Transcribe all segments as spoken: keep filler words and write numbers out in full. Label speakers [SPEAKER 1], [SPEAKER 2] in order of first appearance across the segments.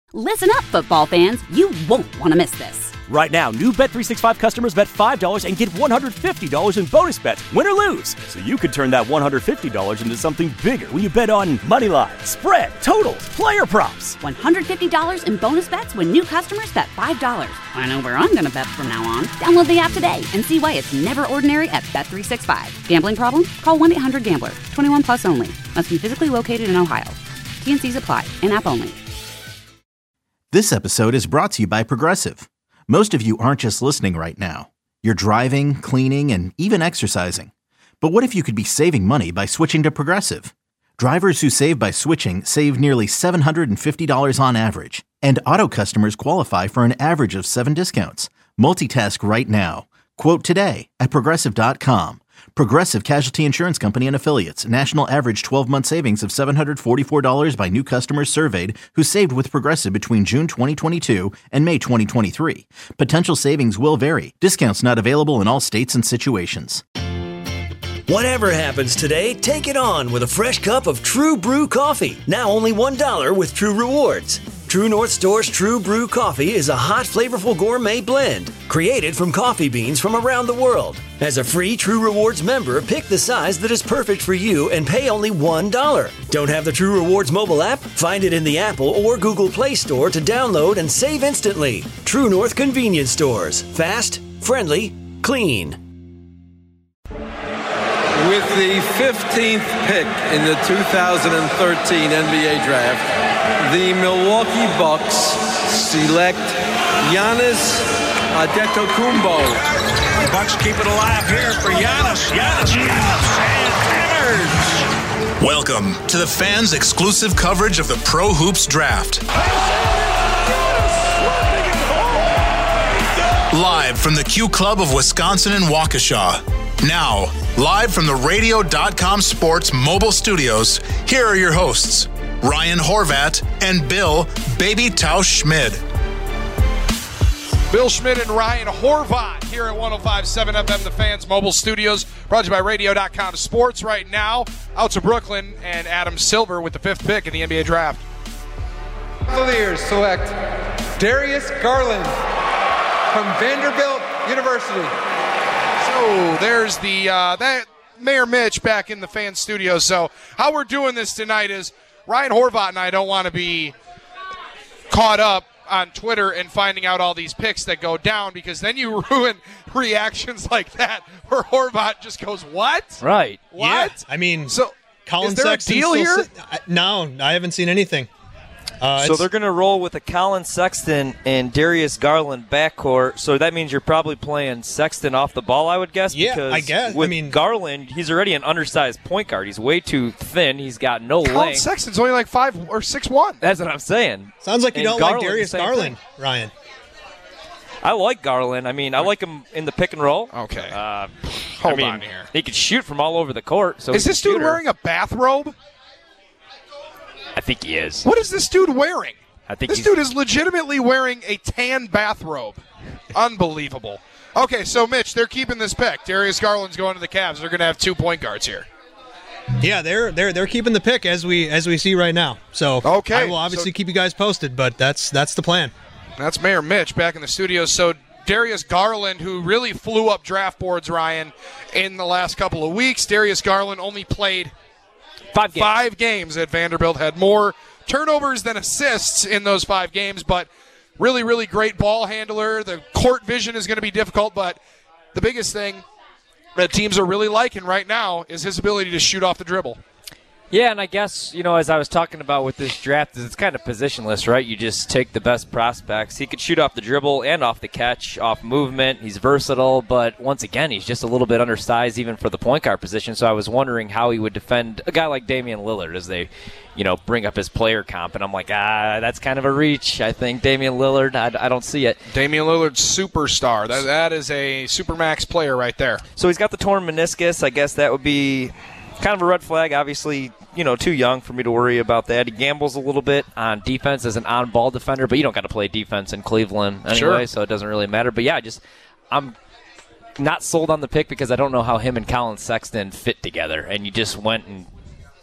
[SPEAKER 1] Listen up, football fans. You won't want to miss this.
[SPEAKER 2] Right now, new Bet three sixty-five customers bet five dollars and get one hundred fifty dollars in bonus bets, win or lose. So you could turn that one hundred fifty dollars into something bigger when you bet on money line, spread, totals, player props.
[SPEAKER 1] one hundred fifty dollars in bonus bets when new customers bet five dollars. I know where I'm going to bet from now on. Download the app today and see why it's never ordinary at Bet three sixty-five. Gambling problem? Call one eight hundred gambler. twenty-one plus only. Must be physically located in Ohio. T N Cs apply. In-app only.
[SPEAKER 3] This episode is brought to you by Progressive. Most of you aren't just listening right now. You're driving, cleaning, and even exercising. But what if you could be saving money by switching to Progressive? Drivers who save by switching save nearly seven hundred fifty dollars on average. And auto customers qualify for an average of seven discounts. Multitask right now. Quote today at Progressive dot com. Progressive Casualty Insurance Company and Affiliates. National average twelve-month savings of seven hundred forty-four dollars by new customers surveyed who saved with Progressive between June twenty twenty-two and May twenty twenty-three. Potential savings will vary. Discounts not available in all states and situations.
[SPEAKER 4] Whatever happens today, take it on with a fresh cup of True Brew coffee. Now only one dollar with True Rewards. True North Store's True Brew coffee is a hot, flavorful gourmet blend created from coffee beans from around the world. As a free True Rewards member, pick the size that is perfect for you and pay only one dollar. Don't have the True Rewards mobile app? Find it in the Apple or Google Play Store to download and save instantly. True North Convenience Stores. Fast, friendly, clean.
[SPEAKER 5] With the fifteenth pick in the two thousand thirteen N B A Draft, the Milwaukee Bucks select Giannis Antetokounmpo.
[SPEAKER 6] The Bucks keep it alive here for Giannis. Giannis, Giannis, and enters.
[SPEAKER 7] Welcome to the fans' exclusive coverage of the Pro Hoops Draft. Live from the Q Club of Wisconsin in Waukesha. Now, live from the radio dot com Sports mobile studios, here are your hosts, Ryan Horvat and Bill Baby Tausch Schmid.
[SPEAKER 8] Bill Schmid and Ryan Horvat here at one oh five point seven F M, the Fans Mobile Studios, brought to you by radio dot com Sports. Right now, out to Brooklyn and Adam Silver with the fifth pick in the N B A Draft.
[SPEAKER 9] Cavaliers select Darius Garland from Vanderbilt University.
[SPEAKER 8] So there's the uh, that Mayor Mitch back in the fan studio. So how we're doing this tonight is Ryan Horvat and I don't want to be caught up on Twitter and finding out all these picks that go down, because then you ruin reactions like that where Horvat just goes, what?
[SPEAKER 10] Right.
[SPEAKER 8] What?
[SPEAKER 10] Yeah. I mean,
[SPEAKER 8] so
[SPEAKER 10] Colin
[SPEAKER 8] is there
[SPEAKER 10] Sexton
[SPEAKER 8] a deal here?
[SPEAKER 10] Si- I, no, I haven't seen anything. Uh,
[SPEAKER 11] so they're going to roll with a Colin Sexton and Darius Garland backcourt. So that means you're probably playing Sexton off the ball, I would guess.
[SPEAKER 10] Yeah,
[SPEAKER 11] because
[SPEAKER 10] I guess.
[SPEAKER 11] With
[SPEAKER 10] I mean,
[SPEAKER 11] Garland, he's already an undersized point guard. He's way too thin. He's got no
[SPEAKER 8] Colin
[SPEAKER 11] length.
[SPEAKER 8] Sexton's only like five or six one.
[SPEAKER 11] That's what I'm saying.
[SPEAKER 10] Sounds like you
[SPEAKER 11] and
[SPEAKER 10] don't
[SPEAKER 11] Garland,
[SPEAKER 10] like Darius Garland,
[SPEAKER 11] thing.
[SPEAKER 10] Ryan.
[SPEAKER 11] I like Garland. I mean, I like him in the pick and roll.
[SPEAKER 8] Okay.
[SPEAKER 11] Uh,
[SPEAKER 8] Hold
[SPEAKER 11] I mean,
[SPEAKER 8] on here.
[SPEAKER 11] He could shoot from all over the court. So
[SPEAKER 8] is this dude
[SPEAKER 11] shooter.
[SPEAKER 8] wearing a bathrobe?
[SPEAKER 11] I think he is.
[SPEAKER 8] What is this dude wearing?
[SPEAKER 11] I think
[SPEAKER 8] this
[SPEAKER 11] he's...
[SPEAKER 8] dude is legitimately wearing a tan bathrobe. Unbelievable. Okay, so Mitch, they're keeping this pick. Darius Garland's going to the Cavs. They're going to have two point guards here.
[SPEAKER 10] Yeah, they're they're they're keeping the pick as we as we see right now. So
[SPEAKER 8] okay,
[SPEAKER 10] I will obviously
[SPEAKER 8] so,
[SPEAKER 10] keep you guys posted, but that's that's the plan.
[SPEAKER 8] That's Mayor Mitch back in the studio. So Darius Garland, who really flew up draft boards, Ryan, in the last couple of weeks. Darius Garland only played
[SPEAKER 11] five games,
[SPEAKER 8] five games at Vanderbilt, had more turnovers than assists in those five games, but really, really great ball handler. The court vision is going to be difficult, but the biggest thing that teams are really liking right now is his ability to shoot off the dribble.
[SPEAKER 11] Yeah, and I guess, you know, as I was talking about with this draft, it's kind of positionless, right? You just take the best prospects. He could shoot off the dribble and off the catch, off movement. He's versatile, but once again, he's just a little bit undersized even for the point guard position. So I was wondering how he would defend a guy like Damian Lillard as they, you know, bring up his player comp. And I'm like, ah, that's kind of a reach. I think Damian Lillard, I, I don't see it.
[SPEAKER 8] Damian Lillard, superstar. That, that is a supermax player right there.
[SPEAKER 11] So he's got the torn meniscus. I guess that would be kind of a red flag. Obviously, you know, too young for me to worry about that. He gambles a little bit on defense as an on-ball defender, but you don't got to play defense in Cleveland anyway,
[SPEAKER 8] sure.
[SPEAKER 11] So it doesn't really matter. But, yeah, just I'm not sold on the pick because I don't know how him and Colin Sexton fit together, and you just went and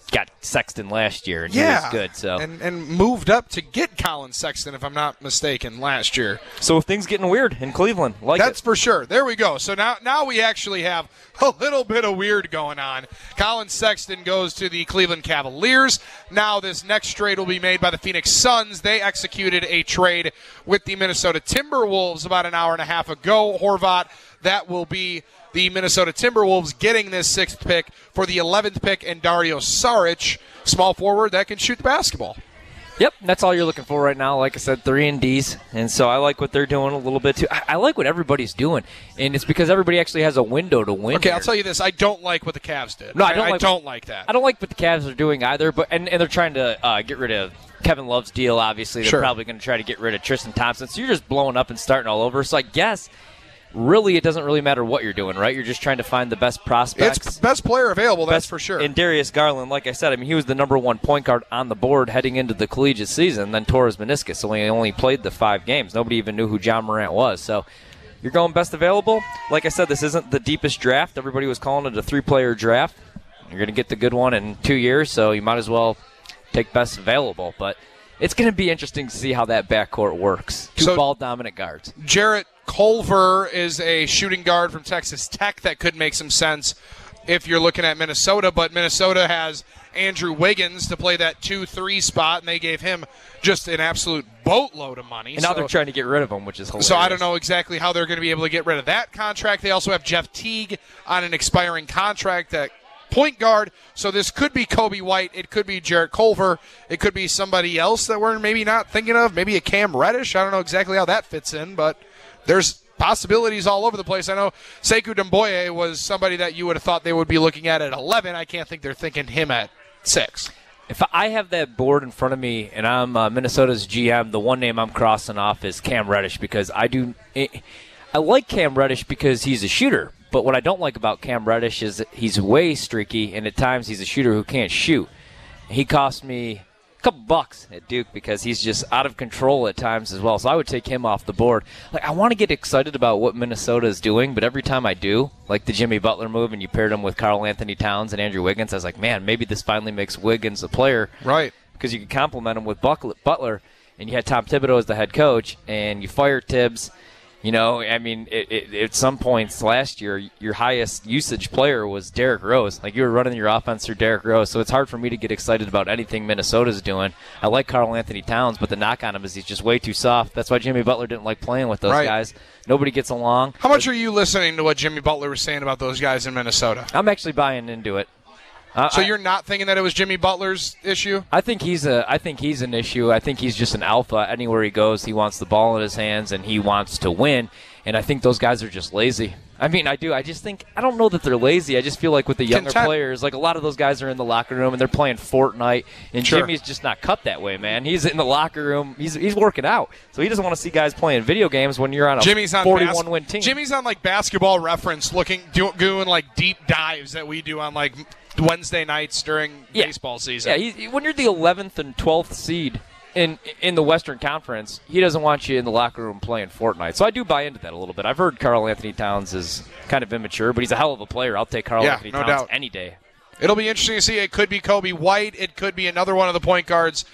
[SPEAKER 11] got Sexton last year, and
[SPEAKER 8] yeah,
[SPEAKER 11] he was good. So
[SPEAKER 8] and and moved up to get Colin Sexton, if I'm not mistaken, last year.
[SPEAKER 11] So things getting weird in Cleveland, like
[SPEAKER 8] that's
[SPEAKER 11] it.
[SPEAKER 8] for sure. There we go. So now now we actually have a little bit of weird going on. Colin Sexton goes to the Cleveland Cavaliers. Now this next trade will be made by the Phoenix Suns. They executed a trade with the Minnesota Timberwolves about an hour and a half ago. Horvat, that will be the Minnesota Timberwolves getting this sixth pick for the eleventh pick, and Dario Saric, small forward that can shoot the basketball.
[SPEAKER 11] Yep, that's all you're looking for right now. Like I said, three and Ds, and so I like what they're doing a little bit too. I, I like what everybody's doing, and it's because everybody actually has a window to win.
[SPEAKER 8] Okay,
[SPEAKER 11] here.
[SPEAKER 8] I'll tell you this: I don't like what the Cavs did.
[SPEAKER 11] No, I don't.
[SPEAKER 8] I,
[SPEAKER 11] like,
[SPEAKER 8] I don't like that.
[SPEAKER 11] I don't like what the Cavs are doing either. But and, and they're trying to uh, get rid of Kevin Love's deal. Obviously, they're
[SPEAKER 8] sure.
[SPEAKER 11] probably going to try to get rid of Tristan Thompson. So you're just blowing up and starting all over. So I guess. Really, it doesn't really matter what you're doing, right? You're just trying to find the best prospects.
[SPEAKER 8] It's best player available, that's
[SPEAKER 11] best,
[SPEAKER 8] for sure.
[SPEAKER 11] And Darius Garland, like I said, I mean, he was the number one point guard on the board heading into the collegiate season, then tore his meniscus, so he only played the five games. Nobody even knew who John Morant was. So you're going best available. Like I said, this isn't the deepest draft. Everybody was calling it a three-player draft. You're going to get the good one in two years, so you might as well take best available. But it's going to be interesting to see how that backcourt works. Two
[SPEAKER 8] so,
[SPEAKER 11] ball-dominant guards.
[SPEAKER 8] Jarrett Culver is a shooting guard from Texas Tech that could make some sense if you're looking at Minnesota, but Minnesota has Andrew Wiggins to play that two three spot, and they gave him just an absolute boatload of money.
[SPEAKER 11] And now
[SPEAKER 8] so,
[SPEAKER 11] they're trying to get rid of him, which is hilarious.
[SPEAKER 8] So I don't know exactly how they're going to be able to get rid of that contract. They also have Jeff Teague on an expiring contract at point guard, so this could be Kobe White, it could be Jarrett Culver, it could be somebody else that we're maybe not thinking of, maybe a Cam Reddish. I don't know exactly how that fits in, but there's possibilities all over the place. I know Sekou Doumbouya was somebody that you would have thought they would be looking at at eleven. I can't think they're thinking him at six.
[SPEAKER 11] If I have that board in front of me and I'm uh, Minnesota's G M, the one name I'm crossing off is Cam Reddish, because I do it, I like Cam Reddish because he's a shooter. But what I don't like about Cam Reddish is that he's way streaky, and at times he's a shooter who can't shoot. He cost me a couple bucks at Duke because he's just out of control at times as well. So I would take him off the board. Like, I want to get excited about what Minnesota is doing, but every time I do, like the Jimmy Butler move, and you paired him with Karl Anthony Towns and Andrew Wiggins, I was like, man, maybe this finally makes Wiggins a player.
[SPEAKER 8] Right.
[SPEAKER 11] Because you can complement him with Butler, and you had Tom Thibodeau as the head coach, and you fire Tibbs. You know, I mean, it, it, at some points last year, your highest usage player was Derrick Rose. Like, you were running your offense through Derrick Rose, so it's hard for me to get excited about anything Minnesota's doing. I like Karl Anthony Towns, but the knock on him is he's just way too soft. That's why Jimmy Butler didn't like playing with those
[SPEAKER 8] right.
[SPEAKER 11] guys. Nobody gets along.
[SPEAKER 8] How much are you listening to what Jimmy Butler was saying about those guys in Minnesota?
[SPEAKER 11] I'm actually buying into it. Uh,
[SPEAKER 8] so
[SPEAKER 11] I,
[SPEAKER 8] you're not thinking that it was Jimmy Butler's issue?
[SPEAKER 11] I think he's a. I think he's an issue. I think he's just an alpha. Anywhere he goes, he wants the ball in his hands and he wants to win. And I think those guys are just lazy. I mean, I do. I just think I don't know that they're lazy. I just feel like with the younger
[SPEAKER 8] Content.
[SPEAKER 11] players, like a lot of those guys are in the locker room and they're playing Fortnite. And
[SPEAKER 8] sure.
[SPEAKER 11] Jimmy's just not cut that way, man. He's in the locker room. He's he's working out, so he doesn't want to see guys playing video games when you're on a
[SPEAKER 8] Jimmy's on
[SPEAKER 11] forty-one
[SPEAKER 8] bas-
[SPEAKER 11] win team.
[SPEAKER 8] Jimmy's on like Basketball Reference, looking do, doing like deep dives that we do on like Wednesday nights during
[SPEAKER 11] yeah.
[SPEAKER 8] baseball season.
[SPEAKER 11] Yeah, he, when you're the eleventh and twelfth seed in in the Western Conference, he doesn't want you in the locker room playing Fortnite. So I do buy into that a little bit. I've heard Karl Anthony Towns is kind of immature, but he's a hell of a player. I'll take Karl
[SPEAKER 8] yeah,
[SPEAKER 11] Anthony
[SPEAKER 8] no
[SPEAKER 11] Towns
[SPEAKER 8] doubt.
[SPEAKER 11] any day.
[SPEAKER 8] It'll be interesting to see. It could be Kobe White. It could be another one of the point guards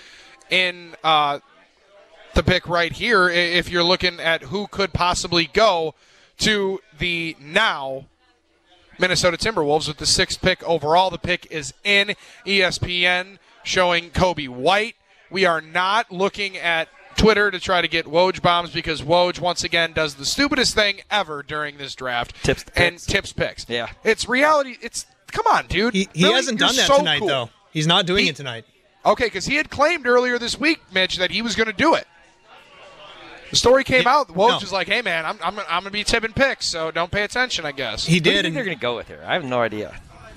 [SPEAKER 8] in uh, the pick right here if you're looking at who could possibly go to the now Minnesota Timberwolves with the sixth pick overall. The pick is in. E S P N showing Kobe White. We are not looking at Twitter to try to get Woj bombs because Woj, once again, does the stupidest thing ever during this draft.
[SPEAKER 11] Tips
[SPEAKER 8] and
[SPEAKER 11] picks.
[SPEAKER 8] tips picks.
[SPEAKER 11] Yeah.
[SPEAKER 8] It's reality. It's Come on, dude.
[SPEAKER 10] He, he
[SPEAKER 8] really?
[SPEAKER 10] hasn't
[SPEAKER 8] You're
[SPEAKER 10] done that
[SPEAKER 8] so
[SPEAKER 10] tonight,
[SPEAKER 8] cool.
[SPEAKER 10] though. He's not doing
[SPEAKER 8] he,
[SPEAKER 10] it tonight.
[SPEAKER 8] Okay, because he had claimed earlier this week, Mitch, that he was going to do it. The story came he, out. Woj no. was like, hey, man, I'm, I'm, I'm going to be tipping picks, so don't pay attention, I guess.
[SPEAKER 10] He did.
[SPEAKER 11] Who do you think
[SPEAKER 10] and
[SPEAKER 11] they're going to go with here? I have no idea.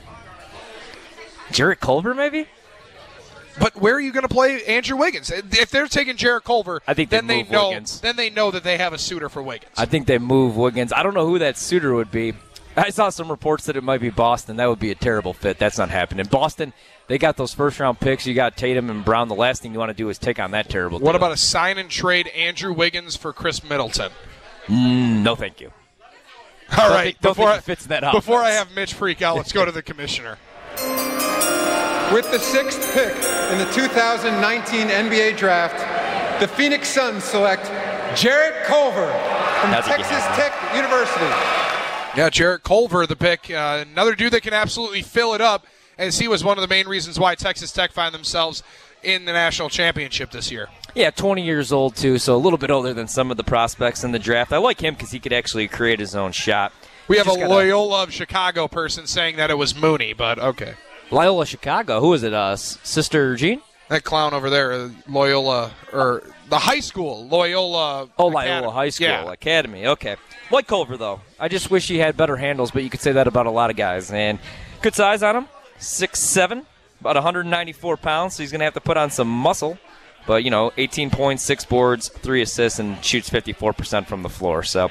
[SPEAKER 11] Jarrett Culver, maybe?
[SPEAKER 8] But where are you going to play Andrew Wiggins? If they're taking Jarrett Culver,
[SPEAKER 11] I think they
[SPEAKER 8] then they
[SPEAKER 11] move
[SPEAKER 8] know.
[SPEAKER 11] Wiggins.
[SPEAKER 8] Then they know that they have a suitor for Wiggins.
[SPEAKER 11] I think they move Wiggins. I don't know who that suitor would be. I saw some reports that it might be Boston. That would be a terrible fit. That's not happening. Boston, they got those first-round picks. You got Tatum and Brown. The last thing you want to do is take on that terrible
[SPEAKER 8] What
[SPEAKER 11] deal.
[SPEAKER 8] about a sign-and-trade Andrew Wiggins for Chris Middleton?
[SPEAKER 11] Mm, no, thank you.
[SPEAKER 8] All
[SPEAKER 11] don't
[SPEAKER 8] right.
[SPEAKER 11] Think, don't
[SPEAKER 8] before
[SPEAKER 11] think he fits that
[SPEAKER 8] I, before I have Mitch freak out, let's go to the commissioner.
[SPEAKER 9] With the sixth pick in the two thousand nineteen N B A Draft, the Phoenix Suns select Jarrett Culver from
[SPEAKER 11] That's
[SPEAKER 9] Texas Tech University.
[SPEAKER 8] Yeah, Jarrett Culver, the pick. Uh, another dude that can absolutely fill it up, as he was one of the main reasons why Texas Tech find themselves in the national championship this year.
[SPEAKER 11] Yeah, twenty years old, too, so a little bit older than some of the prospects in the draft. I like him because he could actually create his own shot.
[SPEAKER 8] We have a
[SPEAKER 11] gotta...
[SPEAKER 8] Loyola of Chicago person saying that it was Mooney, but okay.
[SPEAKER 11] Loyola Chicago, who is it? Uh, Sister Jean?
[SPEAKER 8] That clown over there, uh, Loyola, or the high school, Loyola.
[SPEAKER 11] Oh,
[SPEAKER 8] Academy.
[SPEAKER 11] Loyola High School
[SPEAKER 8] yeah.
[SPEAKER 11] Academy. Okay. Like Culver, though. I just wish he had better handles, but you could say that about a lot of guys. And good size on him, six seven, about one hundred ninety-four pounds, so he's going to have to put on some muscle. But, you know, eighteen points, six boards, three assists, and shoots fifty-four percent from the floor. So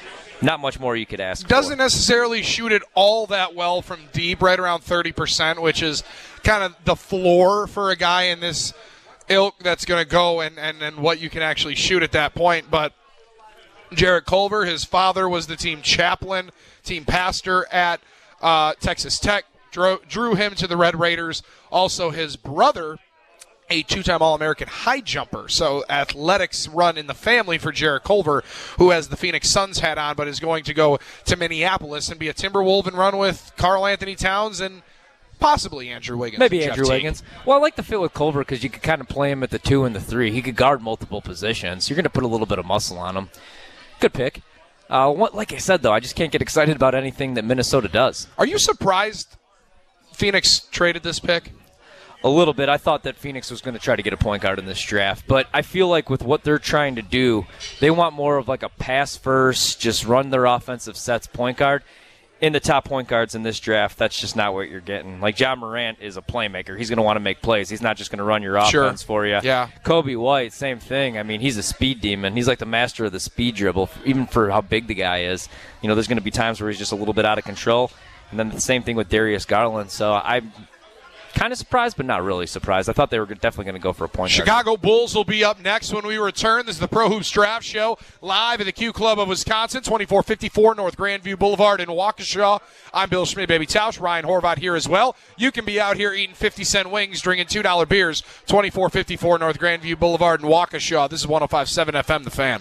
[SPEAKER 11] not much more you could ask
[SPEAKER 8] Doesn't
[SPEAKER 11] for.
[SPEAKER 8] necessarily shoot it all that well from deep, right around thirty percent, which is kind of the floor for a guy in this ilk that's going to go and, and, and what you can actually shoot at that point. But Jarrett Culver, his father was the team chaplain, team pastor at uh, Texas Tech, drew, drew him to the Red Raiders. Also, his brother, a two-time All-American high jumper. So athletics run in the family for Jarrett Culver, who has the Phoenix Suns hat on, but is going to go to Minneapolis and be a Timberwolf and run with Karl Anthony Towns and possibly Andrew Wiggins.
[SPEAKER 11] Maybe
[SPEAKER 8] Jeff
[SPEAKER 11] Andrew
[SPEAKER 8] Teague.
[SPEAKER 11] Wiggins. Well, I like the fit with Culver because you could kind of play him at the two and the three. He could guard multiple positions. You're going to put a little bit of muscle on him. Good pick. Uh, what, like I said, though, I just can't get excited about anything that Minnesota does.
[SPEAKER 8] Are you surprised Phoenix traded this pick?
[SPEAKER 11] A little bit. I thought that Phoenix was going to try to get a point guard in this draft, but I feel like with what they're trying to do, they want more of like a pass first, just run their offensive sets point guard. In the top point guards in this draft, that's just not what you're getting. Like, John Morant is a playmaker. He's going to want to make plays. He's not just going to run your
[SPEAKER 8] Sure.
[SPEAKER 11] offense for you.
[SPEAKER 8] Yeah.
[SPEAKER 11] Kobe White, same thing. I mean, he's a speed demon. He's like the master of the speed dribble, even for how big the guy is. You know, there's going to be times where he's just a little bit out of control. And then the same thing with Darius Garland. So I'm kind of surprised, but not really surprised. I thought they were definitely going to go for a point guard.
[SPEAKER 8] Chicago Bulls will be up next when we return. This is the Pro Hoops Draft Show live at the Q Club of Wisconsin, twenty-four fifty-four North Grandview Boulevard in Waukesha. I'm Bill Schmidt, Baby Tausch. Ryan Horvath here as well. You can be out here eating fifty cent wings, drinking two dollar beers, twenty-four fifty-four North Grandview Boulevard in Waukesha. This is one oh five point seven F M, The Fan.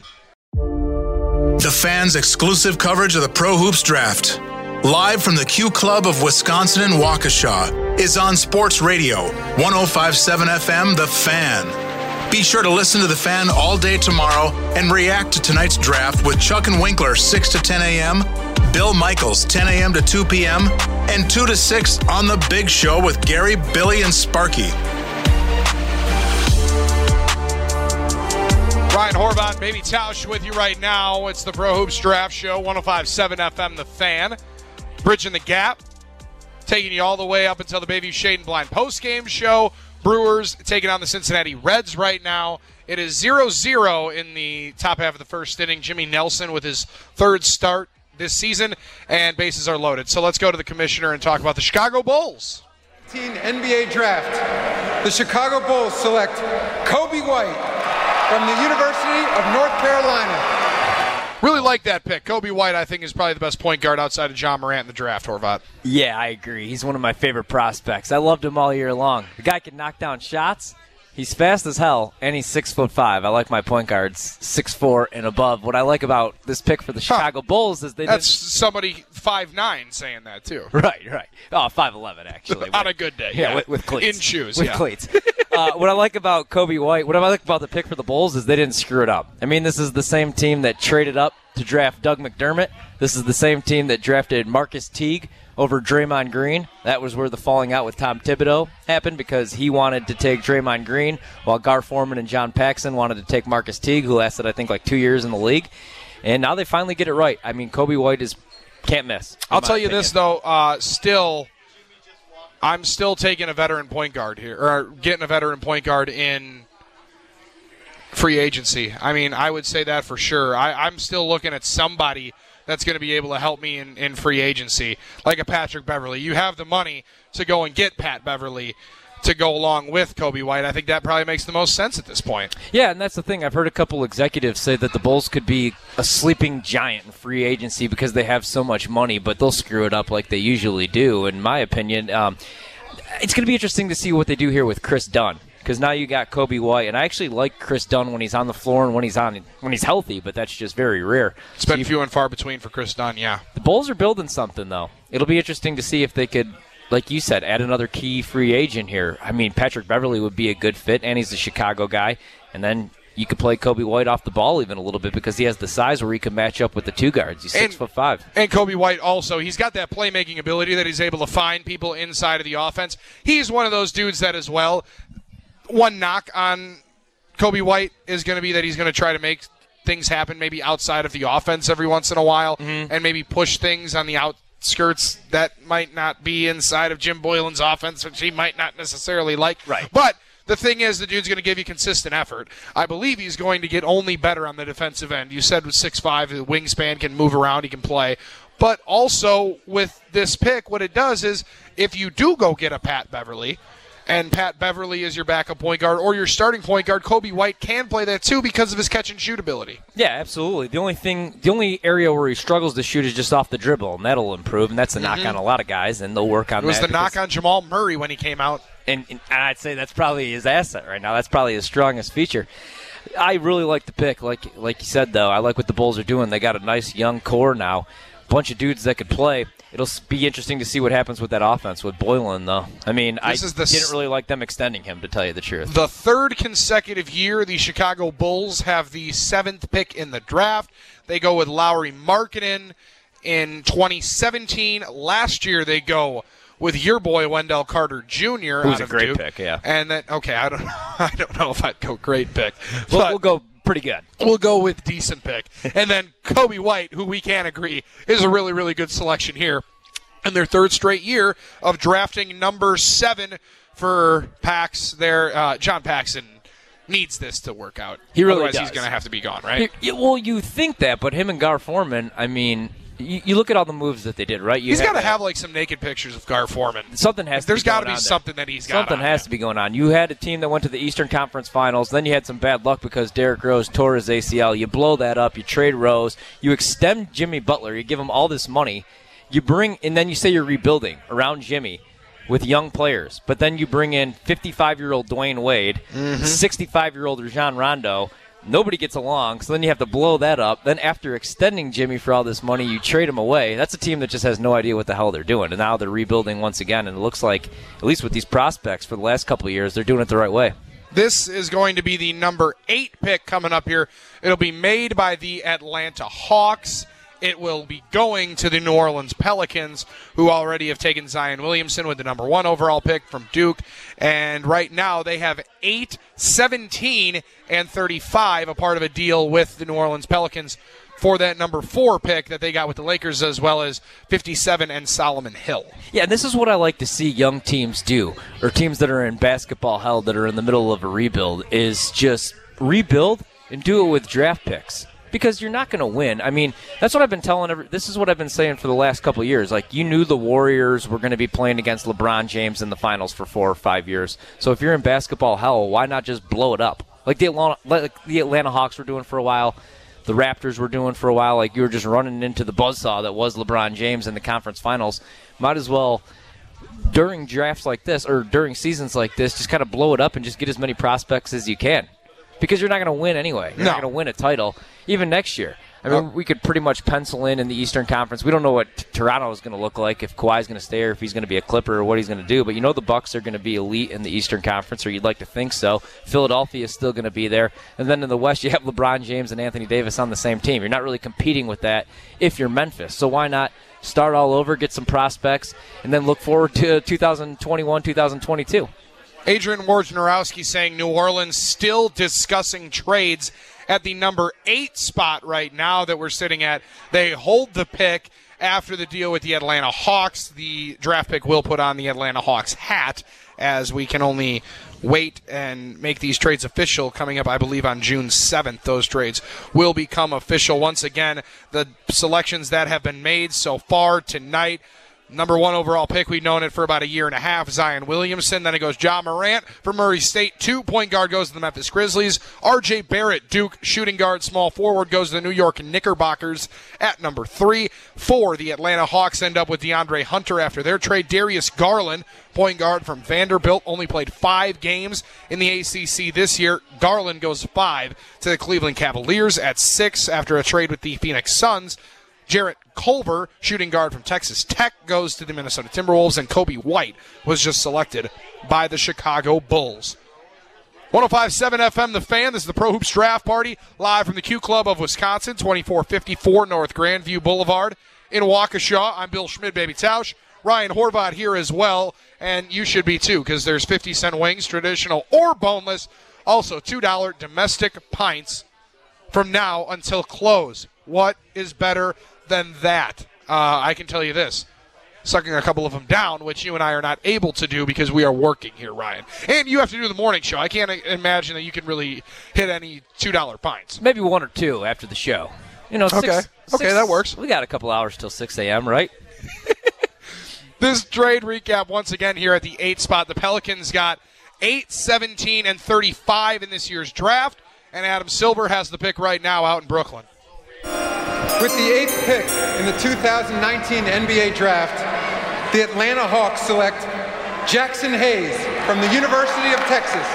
[SPEAKER 7] The Fan's exclusive coverage of the Pro Hoops Draft, live from the Q Club of Wisconsin in Waukesha, is on Sports Radio, one oh five point seven F M, The Fan. Be sure to listen to The Fan all day tomorrow and react to tonight's draft with Chuck and Winkler, six to ten a.m., Bill Michaels, ten a.m. to two p.m., and two to six on The Big Show with Gary, Billy, and Sparky.
[SPEAKER 8] Ryan Horvath, Baby Tausch with you right now. It's the Pro Hoops Draft Show, one oh five point seven F M, The Fan. Bridging the gap, taking you all the way up until the Bayview Shade and Blind postgame show. Brewers taking on the Cincinnati Reds right now. It is zero zero in the top half of the first inning. Jimmy Nelson with his third start this season, and bases are loaded. So let's go to the commissioner and talk about the Chicago Bulls.
[SPEAKER 9] N B A Draft. The Chicago Bulls select Kobe White from the University of North Carolina.
[SPEAKER 8] Really like that pick. Kobe White, I think, is probably the best point guard outside of John Morant in the draft, Horvath.
[SPEAKER 11] Yeah, I agree. He's one of my favorite prospects. I loved him all year long. The guy can knock down shots. He's fast as hell, and he's six foot five. I like my point guards six four and above. What I like about this pick for the Chicago huh. Bulls is they
[SPEAKER 8] that's
[SPEAKER 11] didn't...
[SPEAKER 8] somebody five nine saying that too.
[SPEAKER 11] Right, right. Oh, five eleven actually.
[SPEAKER 8] On a good day,
[SPEAKER 11] yeah,
[SPEAKER 8] yeah.
[SPEAKER 11] With, with cleats
[SPEAKER 8] in shoes,
[SPEAKER 11] with
[SPEAKER 8] yeah.
[SPEAKER 11] cleats. uh, what I like about Kobe White, what I like about the pick for the Bulls is they didn't screw it up. I mean, this is the same team that traded up to draft Doug McDermott. This is the same team that drafted Marcus Teague over Draymond Green. That was where the falling out with Tom Thibodeau happened because he wanted to take Draymond Green while Gar Forman and John Paxson wanted to take Marcus Teague, who lasted, I think, like two years in the league. And now they finally get it right. I mean, Kobe White is can't miss.
[SPEAKER 8] I'll tell you opinion. this, though. Uh, still, I'm still taking a veteran point guard here, or getting a veteran point guard in free agency. I mean, I would say that for sure. I, I'm still looking at somebody that's going to be able to help me in, in free agency, like a Patrick Beverley. You have the money to go and get Pat Beverley to go along with Kobe White. I think that probably makes the most sense at this point.
[SPEAKER 11] Yeah, and that's the thing. I've heard a couple executives say that the Bulls could be a sleeping giant in free agency because they have so much money, but they'll screw it up like they usually do, in my opinion. Um, it's going to be interesting to see what they do here with Chris Dunn. Because now you got Kobe White, and I actually like Chris Dunn when he's on the floor and when he's on when he's healthy, but that's just very rare.
[SPEAKER 8] It's been so few and far between for Chris Dunn, yeah.
[SPEAKER 11] The Bulls are building something, though. It'll be interesting to see if they could, like you said, add another key free agent here. I mean, Patrick Beverley would be a good fit, and he's a Chicago guy. And then you could play Kobe White off the ball even a little bit because he has the size where he can match up with the two guards. He's six
[SPEAKER 8] and,
[SPEAKER 11] foot five.
[SPEAKER 8] And Kobe White also, he's got that playmaking ability that he's able to find people inside of the offense. He's one of those dudes that as well. One knock on Kobe White is going to be that he's going to try to make things happen maybe outside of the offense every once in a while mm-hmm. and maybe push things on the outskirts that might not be inside of Jim Boylan's offense, which he might not necessarily like.
[SPEAKER 11] Right.
[SPEAKER 8] But the thing is, the dude's going to give you consistent effort. I believe he's going to get only better on the defensive end. You said with six five, the wingspan can move around, he can play. But also with this pick, what it does is if you do go get a Pat Beverley, and Pat Beverley is your backup point guard or your starting point guard, Kobe White can play that too because of his catch and shoot ability.
[SPEAKER 11] Yeah, absolutely. The only thing, the only area where he struggles to shoot is just off the dribble, and that'll improve, and that's a
[SPEAKER 8] mm-hmm.
[SPEAKER 11] knock on a lot of guys, and they'll work on that.
[SPEAKER 8] It was that the knock on Jamal Murray when he came out.
[SPEAKER 11] And, and I'd say that's probably his asset right now. That's probably his strongest feature. I really like the pick. Like like you said, though, I like what the Bulls are doing. They got a nice young core now, a bunch of dudes that could play. It'll be interesting to see what happens with that offense with Boylan, though. I mean, this I the didn't really like them extending him, to tell you the truth.
[SPEAKER 8] The third consecutive year the Chicago Bulls have the seventh pick in the draft. They go with Lauri Markkanen in twenty seventeen. Last year they go with your boy Wendell Carter Junior
[SPEAKER 11] Who's
[SPEAKER 8] out
[SPEAKER 11] a
[SPEAKER 8] of
[SPEAKER 11] great
[SPEAKER 8] Duke.
[SPEAKER 11] pick, yeah.
[SPEAKER 8] And then, okay, I don't, I don't know if I'd go great pick.
[SPEAKER 11] We'll,
[SPEAKER 8] but
[SPEAKER 11] we'll go pretty good.
[SPEAKER 8] We'll go with decent pick. And then Kobe White, who we can agree is a really, really good selection here. In their third straight year of drafting number seven for Pax, there, uh, John Paxson needs this to work out.
[SPEAKER 11] He really
[SPEAKER 8] Otherwise,
[SPEAKER 11] does.
[SPEAKER 8] he's going to have to be gone, right?
[SPEAKER 11] He, well, you think that, but him and Gar Forman, I mean, you, you look at all the moves that they did, right? You
[SPEAKER 8] he's got to
[SPEAKER 11] that,
[SPEAKER 8] have like some naked pictures of Gar Forman.
[SPEAKER 11] Something has.
[SPEAKER 8] There's
[SPEAKER 11] to be
[SPEAKER 8] got to
[SPEAKER 11] going
[SPEAKER 8] be
[SPEAKER 11] on
[SPEAKER 8] something
[SPEAKER 11] there.
[SPEAKER 8] that he's got.
[SPEAKER 11] Something
[SPEAKER 8] on
[SPEAKER 11] has
[SPEAKER 8] him.
[SPEAKER 11] to be going on. You had a team that went to the Eastern Conference Finals. Then you had some bad luck because Derrick Rose tore his A C L. You blow that up. You trade Rose. You extend Jimmy Butler. You give him all this money. You bring, and then you say you're rebuilding around Jimmy with young players, but then you bring in fifty-five-year-old Dwayne Wade,
[SPEAKER 8] mm-hmm.
[SPEAKER 11] sixty-five-year-old Rajon Rondo. Nobody gets along, so then you have to blow that up. Then after extending Jimmy for all this money, you trade him away. That's a team that just has no idea what the hell they're doing, and now they're rebuilding once again, and it looks like, at least with these prospects for the last couple of years, they're doing it the right way.
[SPEAKER 8] This is going to be the number eight pick coming up here. It'll be made by the Atlanta Hawks. It will be going to the New Orleans Pelicans, who already have taken Zion Williamson with the number one overall pick from Duke. And right now they have eight, seventeen, and thirty-five, a part of a deal with the New Orleans Pelicans for that number four pick that they got with the Lakers, as well as fifty-seven and Solomon Hill.
[SPEAKER 11] Yeah, and this is what I like to see young teams do, or teams that are in basketball hell that are in the middle of a rebuild, is just rebuild and do it with draft picks. Because you're not going to win. I mean, that's what I've been telling. Every, this is what I've been saying for the last couple of years. Like, you knew the Warriors were going to be playing against LeBron James in the finals for four or five years. So if you're in basketball hell, why not just blow it up? Like the Atlanta, like the Atlanta Hawks were doing for a while, the Raptors were doing for a while. Like, you were just running into the buzzsaw that was LeBron James in the conference finals. Might as well, during drafts like this, or during seasons like this, just kind of blow it up and just get as many prospects as you can. Because you're not going to win anyway. You're
[SPEAKER 8] no.
[SPEAKER 11] not going to win a title, even next year. I mean, we could pretty much pencil in in the Eastern Conference. We don't know what t- Toronto is going to look like, if Kawhi's going to stay or if he's going to be a Clipper or what he's going to do. But you know the Bucks are going to be elite in the Eastern Conference, or you'd like to think so. Philadelphia is still going to be there. And then in the West, you have LeBron James and Anthony Davis on the same team. You're not really competing with that if you're Memphis. So why not start all over, get some prospects, and then look forward to two thousand twenty-one, two thousand twenty-two.
[SPEAKER 8] Adrian Wojnarowski saying New Orleans still discussing trades at the number eight spot right now that we're sitting at. They hold the pick after the deal with the Atlanta Hawks. The draft pick will put on the Atlanta Hawks hat, as we can only wait and make these trades official coming up, I believe, on June seventh. Those trades will become official. Once again, the selections that have been made so far tonight: Number one overall pick, we've known it for about a year and a half, Zion Williamson. Then it goes Ja Morant from Murray State. Two, point guard goes to the Memphis Grizzlies. R J Barrett, Duke, shooting guard, small forward, goes to the New York Knickerbockers at number three. Four, the Atlanta Hawks end up with DeAndre Hunter after their trade. Darius Garland, point guard from Vanderbilt, only played five games in the A C C this year. Garland goes five to the Cleveland Cavaliers at six after a trade with the Phoenix Suns. Jarrett Culver, shooting guard from Texas Tech, goes to the Minnesota Timberwolves, and Kobe White was just selected by the Chicago Bulls. one oh five point seven F M, The Fan. This is the Pro Hoops Draft Party, live from the Q Club of Wisconsin, twenty-four fifty-four North Grandview Boulevard in Waukesha. I'm Bill Schmidt, Baby Tausch. Ryan Horvat here as well, and you should be too, because there's fifty cent wings, traditional or boneless. Also, two dollar domestic pints from now until close. What is better than that? Uh, I can tell you this. Sucking a couple of them down, which you and I are not able to do because we are working here, Ryan. And you have to do the morning show. I can't imagine that you can really hit any two dollar pints.
[SPEAKER 11] Maybe one or two after the show. You know, six,
[SPEAKER 8] okay. Okay,
[SPEAKER 11] six,
[SPEAKER 8] that works.
[SPEAKER 11] We got a couple hours till six a.m., right?
[SPEAKER 8] This trade recap once again here at the eight spot. The Pelicans got eight, seventeen, and thirty-five in this year's draft, and Adam Silver has the pick right now out in Brooklyn.
[SPEAKER 9] With the eighth pick in the two thousand nineteen N B A Draft, the Atlanta Hawks select Jackson Hayes from the University of Texas.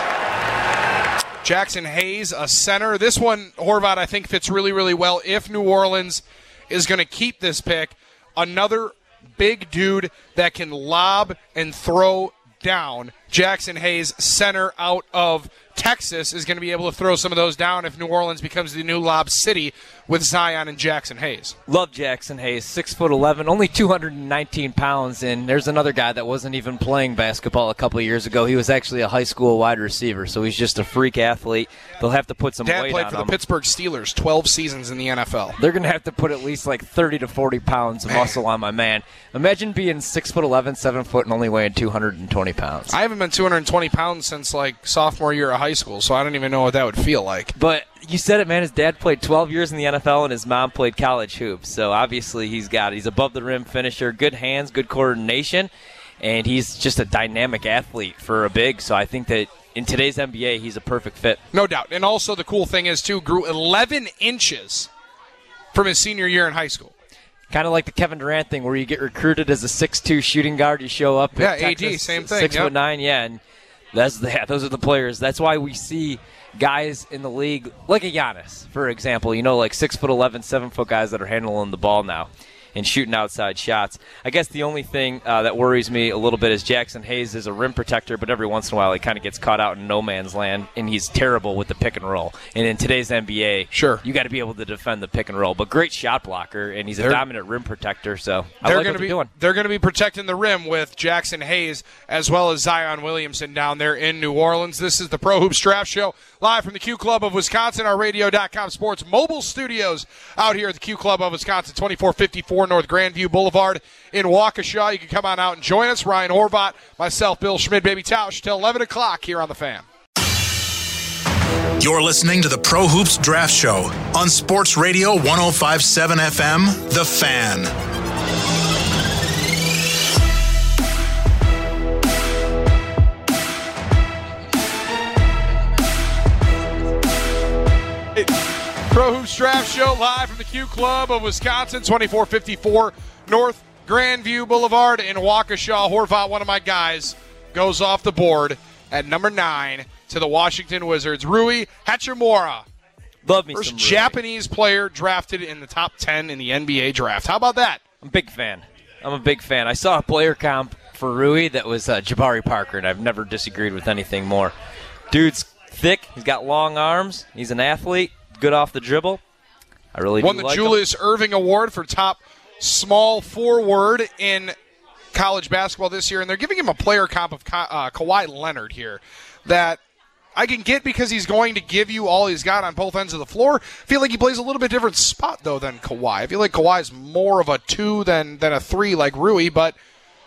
[SPEAKER 8] Jackson Hayes, a center. This one, Horvat, I think fits really, really well if New Orleans is going to keep this pick. Another big dude that can lob and throw down. Jackson Hayes, center out of Texas, is going to be able to throw some of those down if New Orleans becomes the new lob city with Zion and Jackson Hayes.
[SPEAKER 11] Love Jackson Hayes, six foot eleven, only two hundred nineteen pounds, and there's another guy that wasn't even playing basketball a couple of years ago. He was actually a high school wide receiver, so he's just a freak athlete. They'll have to put some
[SPEAKER 8] Dad
[SPEAKER 11] weight on him.
[SPEAKER 8] played for the Pittsburgh Steelers, twelve seasons in the N F L.
[SPEAKER 11] They're going to have to put at least like thirty to forty pounds of
[SPEAKER 8] Man.
[SPEAKER 11] muscle on my man. Imagine being six foot eleven, seven foot, and only weighing two hundred twenty pounds.
[SPEAKER 8] I haven't been two hundred twenty pounds since like sophomore year of high school, so I don't even know what that would feel like.
[SPEAKER 11] But you said it, man. His dad played twelve years in the N F L, and his mom played college hoops. So obviously he's got he's above the rim finisher, good hands, good coordination, and he's just a dynamic athlete for a big. So I think that in today's N B A, he's a perfect fit.
[SPEAKER 8] No doubt. And also the cool thing is, too, grew eleven inches from his senior year in high school.
[SPEAKER 11] Kind of like the Kevin Durant thing where you get recruited as a six two shooting guard. You show up
[SPEAKER 8] yeah,
[SPEAKER 11] at Texas,
[SPEAKER 8] A D, same thing.
[SPEAKER 11] six
[SPEAKER 8] yep.
[SPEAKER 11] foot nine, yeah, and that's the, yeah, those are the players. That's why we see guys in the league, like a Giannis, for example, you know, like six foot eleven, seven foot guys that are handling the ball now and shooting outside shots. I guess the only thing uh, that worries me a little bit is Jackson Hayes is a rim protector, but every once in a while he kind of gets caught out in no man's land, and he's terrible with the pick and roll. And in today's N B A,
[SPEAKER 8] sure,
[SPEAKER 11] you got to be able to defend the pick and roll. But great shot blocker, and he's a
[SPEAKER 8] they're,
[SPEAKER 11] dominant rim protector. So I
[SPEAKER 8] they're
[SPEAKER 11] like
[SPEAKER 8] gonna
[SPEAKER 11] what
[SPEAKER 8] be,
[SPEAKER 11] they're doing.
[SPEAKER 8] They're going to be protecting the rim with Jackson Hayes as well as Zion Williamson down there in New Orleans. This is the Pro Hoops Draft Show live from the Q Club of Wisconsin, our radio dot com sports mobile studios out here at the Q Club of Wisconsin, twenty-four fifty-four North Grandview Boulevard in Waukesha. You can come on out and join us. Ryan Horvat, myself, Bill Schmidt, Baby Tausch, till eleven o'clock here on The Fan.
[SPEAKER 7] You're listening to the Pro Hoops Draft Show on Sports Radio one oh five point seven F M, The Fan.
[SPEAKER 8] Pro Hoops Draft Show live from the Q Club of Wisconsin, twenty-four fifty-four North Grandview Boulevard in Waukesha. Horvat, one of my guys, goes off the board at number nine to the Washington Wizards. Rui Hachimura,
[SPEAKER 11] Love me
[SPEAKER 8] first
[SPEAKER 11] some Rui.
[SPEAKER 8] Japanese player drafted in the top ten in the N B A draft. How about that?
[SPEAKER 11] I'm a big fan. I'm a big fan. I saw a player comp for Rui that was uh, Jabari Parker, and I've never disagreed with anything more. Dude's thick. He's got long arms. He's an athlete. Good off the dribble. I really
[SPEAKER 8] won
[SPEAKER 11] do
[SPEAKER 8] the
[SPEAKER 11] like
[SPEAKER 8] Julius
[SPEAKER 11] him.
[SPEAKER 8] Erving Award for top small forward in college basketball this year, and they're giving him a player comp of Ka- uh, Kawhi Leonard here that I can get because he's going to give you all he's got on both ends of the floor. I feel like he plays a little bit different spot, though, than Kawhi. I feel like Kawhi's more of a two than, than a three like Rui, but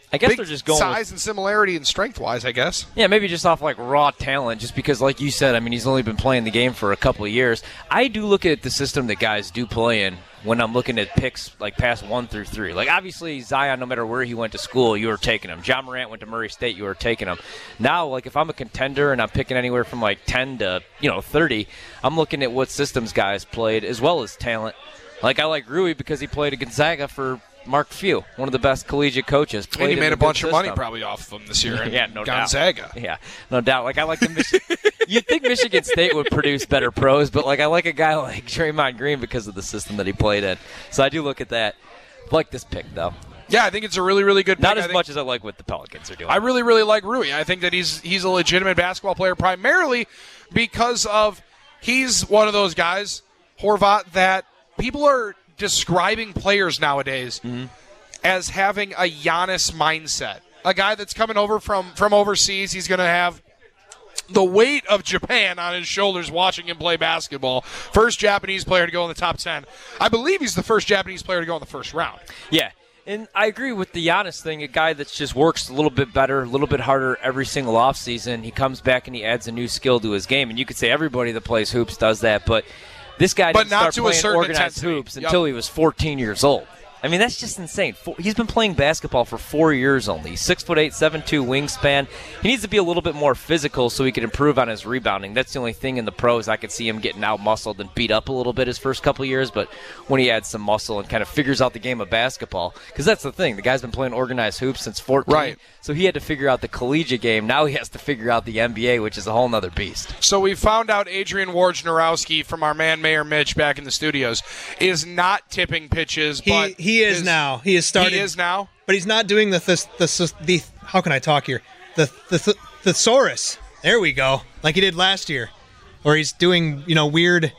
[SPEAKER 11] I guess
[SPEAKER 8] Big
[SPEAKER 11] they're just going
[SPEAKER 8] size
[SPEAKER 11] with,
[SPEAKER 8] and similarity and strength-wise, I guess.
[SPEAKER 11] Yeah, maybe just off like raw talent, just because, like you said, I mean, he's only been playing the game for a couple of years. I do look at the system that guys do play in when I'm looking at picks like past one through three. Like, obviously, Zion, no matter where he went to school, you were taking him. John Morant went to Murray State, you were taking him. Now, like, if I'm a contender and I'm picking anywhere from like ten to, you know, thirty, I'm looking at what systems guys played as well as talent. Like, I like Rui because he played at Gonzaga for Mark Few, one of the best collegiate coaches.
[SPEAKER 8] And he made a, a bunch
[SPEAKER 11] system.
[SPEAKER 8] of money probably off of him this year.
[SPEAKER 11] yeah, no
[SPEAKER 8] Gonzaga.
[SPEAKER 11] doubt. Yeah, no doubt. Like, I like the Michigan. You'd think Michigan State would produce better pros, but like I like a guy like Draymond Green because of the system that he played in. So I do look at that. I like this pick though.
[SPEAKER 8] Yeah, I think it's a really, really good pick.
[SPEAKER 11] Not as
[SPEAKER 8] think,
[SPEAKER 11] much as I like what the Pelicans are doing.
[SPEAKER 8] I really, really like Rui. I think that he's he's a legitimate basketball player primarily because of he's one of those guys, Horvat, that people are describing players nowadays mm-hmm. as having a Giannis mindset. A guy that's coming over from, from overseas, he's going to have the weight of Japan on his shoulders watching him play basketball. First Japanese player to go in the top ten. I believe he's the first Japanese player to go in the first round.
[SPEAKER 11] Yeah, and I agree with the Giannis thing, a guy that just works a little bit better, a little bit harder every single offseason. He comes back and he adds a new skill to his game, and you could say everybody that plays hoops does that, but this guy
[SPEAKER 8] but
[SPEAKER 11] didn't
[SPEAKER 8] not
[SPEAKER 11] start
[SPEAKER 8] to
[SPEAKER 11] playing
[SPEAKER 8] a certain
[SPEAKER 11] organized
[SPEAKER 8] intensity.
[SPEAKER 11] hoops
[SPEAKER 8] Yep.
[SPEAKER 11] until he was fourteen years old. I mean, that's just insane. He's been playing basketball for four years only. He's six foot eight, seven two wingspan. He needs to be a little bit more physical so he can improve on his rebounding. That's the only thing in the pros. I could see him getting out-muscled and beat up a little bit his first couple of years, but when he adds some muscle and kind of figures out the game of basketball, because that's the thing. The guy's been playing organized hoops since fourteen,
[SPEAKER 8] right.
[SPEAKER 11] So he had to figure out the collegiate game. Now he has to figure out the N B A, which is a whole nother beast.
[SPEAKER 8] So we found out Adrian Wojnarowski from our man Mayor Mitch back in the studios is not tipping pitches.
[SPEAKER 10] He
[SPEAKER 8] but
[SPEAKER 10] he is, is now. He has started.
[SPEAKER 8] He is now,
[SPEAKER 10] but he's not doing the the the, the how can I talk here? The the the thesaurus. There we go. Like he did last year, or he's doing you know weird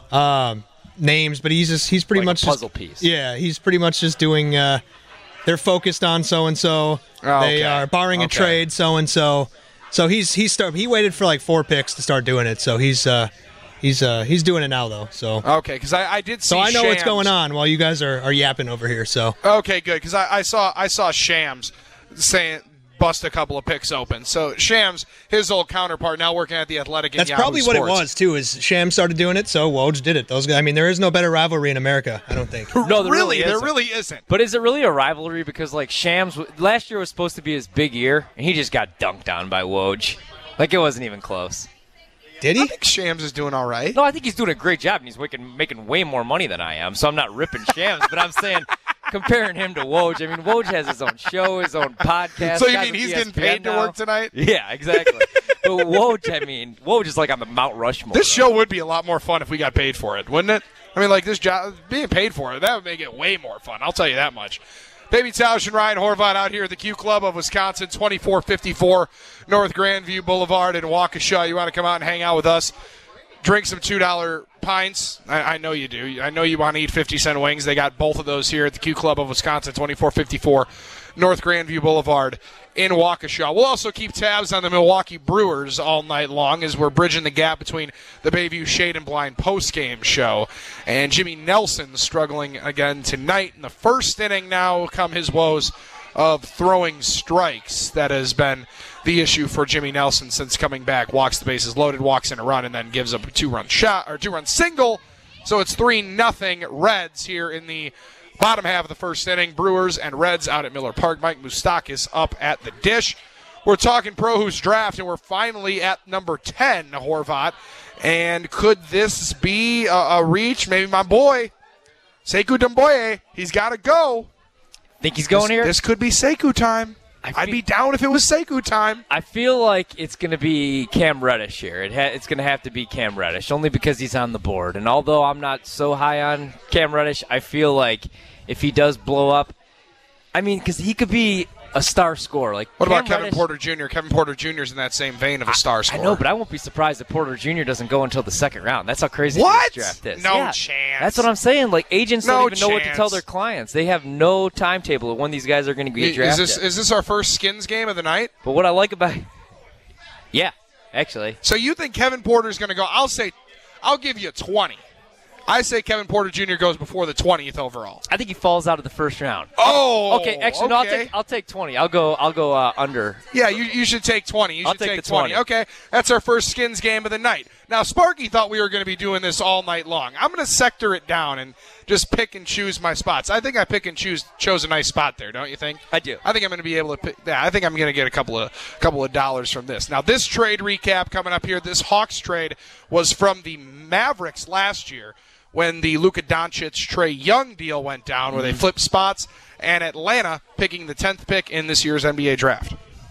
[SPEAKER 10] um, names, but he's just he's pretty
[SPEAKER 11] like
[SPEAKER 10] much
[SPEAKER 11] a puzzle
[SPEAKER 10] just,
[SPEAKER 11] piece.
[SPEAKER 10] Yeah, he's pretty much just doing. Uh, they're focused on so and so. They are barring
[SPEAKER 8] okay.
[SPEAKER 10] a trade so and so. So he's he's start. He waited for like four picks to start doing it. So he's. Uh, He's uh he's doing it now though. So
[SPEAKER 8] okay, because I, I did see.
[SPEAKER 10] So I know
[SPEAKER 8] Shams.
[SPEAKER 10] what's going on while you guys are, are yapping over here. So
[SPEAKER 8] okay, good because I, I saw I saw Shams saying bust a couple of picks open. So Shams, his old counterpart, now working at the Athletic.
[SPEAKER 10] That's
[SPEAKER 8] Yahoo
[SPEAKER 10] probably
[SPEAKER 8] Sports.
[SPEAKER 10] what it was too. Is Shams started doing it, so Woj did it. Those guys. I mean, there is no better rivalry in America. I don't think.
[SPEAKER 11] No, there
[SPEAKER 8] really,
[SPEAKER 11] really
[SPEAKER 8] there
[SPEAKER 11] isn't.
[SPEAKER 8] really isn't.
[SPEAKER 11] But is it really a rivalry? Because like Shams last year was supposed to be his big year, and he just got dunked on by Woj. Like it wasn't even close.
[SPEAKER 10] Did he?
[SPEAKER 8] I think Shams is doing all right.
[SPEAKER 11] No, I think he's doing a great job, and he's making making way more money than I am. So I'm not ripping Shams, but I'm saying comparing him to Woj. I mean, Woj has his own show, his own podcast.
[SPEAKER 8] So you
[SPEAKER 11] guys
[SPEAKER 8] mean
[SPEAKER 11] with
[SPEAKER 8] he's
[SPEAKER 11] E S P N
[SPEAKER 8] getting paid to
[SPEAKER 11] now.
[SPEAKER 8] work tonight?
[SPEAKER 11] Yeah, exactly. But Woj, I mean, Woj is like on the Mount Rushmore.
[SPEAKER 8] This
[SPEAKER 11] though.
[SPEAKER 8] show would be a lot more fun if we got paid for it, wouldn't it? I mean, like this job, being paid for it, that would make it way more fun. I'll tell you that much. Baby Tausch and Ryan Horvat out here at the Q Club of Wisconsin, twenty-four fifty-four North Grandview Boulevard in Waukesha. You want to come out and hang out with us? Drink some two dollar pints. I, I know you do. I know you want to eat fifty cent wings. They got both of those here at the Q Club of Wisconsin, twenty-four fifty-four North Grandview Boulevard in Waukesha. We'll also keep tabs on the Milwaukee Brewers all night long as we're bridging the gap between the Bayview Shade and Blind postgame show. And Jimmy Nelson struggling again tonight in the first inning now come his woes of throwing strikes. That has been the issue for Jimmy Nelson since coming back. Walks the bases loaded, walks in a run, and then gives up a two-run shot or two-run single. So it's three nothing Reds here in the bottom half of the first inning. Brewers and Reds out at Miller Park. Mike Moustakas up at the dish. We're talking Pro Who's Draft, and we're finally at number ten, Horvat. And could this be a, a reach? Maybe my boy, Sekou Doumbouya, he's got to go.
[SPEAKER 11] Think he's going
[SPEAKER 8] this,
[SPEAKER 11] here?
[SPEAKER 8] This could be Sekou time. I'd be down if it was Sekou time.
[SPEAKER 11] I feel like it's going to be Cam Reddish here. It ha- it's going to have to be Cam Reddish, only because he's on the board. And although I'm not so high on Cam Reddish, I feel like if he does blow up, I mean, because he could be a star scorer. Like
[SPEAKER 8] what
[SPEAKER 11] Cam
[SPEAKER 8] about Kevin
[SPEAKER 11] Reddish,
[SPEAKER 8] Porter Junior? Kevin Porter Junior is in that same vein of a star scorer.
[SPEAKER 11] I know, but I won't be surprised if Porter Junior doesn't go until the second round. That's how crazy
[SPEAKER 8] what?
[SPEAKER 11] this draft is.
[SPEAKER 8] No
[SPEAKER 11] yeah.
[SPEAKER 8] chance.
[SPEAKER 11] That's what I'm saying. Like agents
[SPEAKER 8] no
[SPEAKER 11] don't even
[SPEAKER 8] chance.
[SPEAKER 11] know what to tell their clients. They have no timetable of when these guys are going to get
[SPEAKER 8] is
[SPEAKER 11] drafted.
[SPEAKER 8] This, is this our first Skins game of the night?
[SPEAKER 11] But what I like about, yeah, actually.
[SPEAKER 8] So you think Kevin Porter's going to go? I'll say, I'll give you twenty. I say Kevin Porter Junior goes before the twentieth overall.
[SPEAKER 11] I think he falls out of the first round.
[SPEAKER 8] Oh,
[SPEAKER 11] okay. Actually, no, I'll
[SPEAKER 8] okay.
[SPEAKER 11] take I'll take twenty. I'll go I'll go uh, under.
[SPEAKER 8] Yeah, you you should take twenty. You
[SPEAKER 11] I'll
[SPEAKER 8] should
[SPEAKER 11] take
[SPEAKER 8] take
[SPEAKER 11] the
[SPEAKER 8] twenty.
[SPEAKER 11] twenty.
[SPEAKER 8] Okay, that's our first Skins game of the night. Now, Sparky thought we were going to be doing this all night long. I'm going to sector it down and just pick and choose my spots. I think I pick and choose chose a nice spot there, don't you think?
[SPEAKER 11] I do.
[SPEAKER 8] I think I'm going to be able to pick. Yeah, I think I'm going to get a couple of couple of dollars from this. Now, this trade recap coming up here. This Hawks trade was from the Mavericks last year, when the Luka Doncic Trae Young deal went down, where they flipped spots, and Atlanta picking the tenth pick in this year's N B A draft.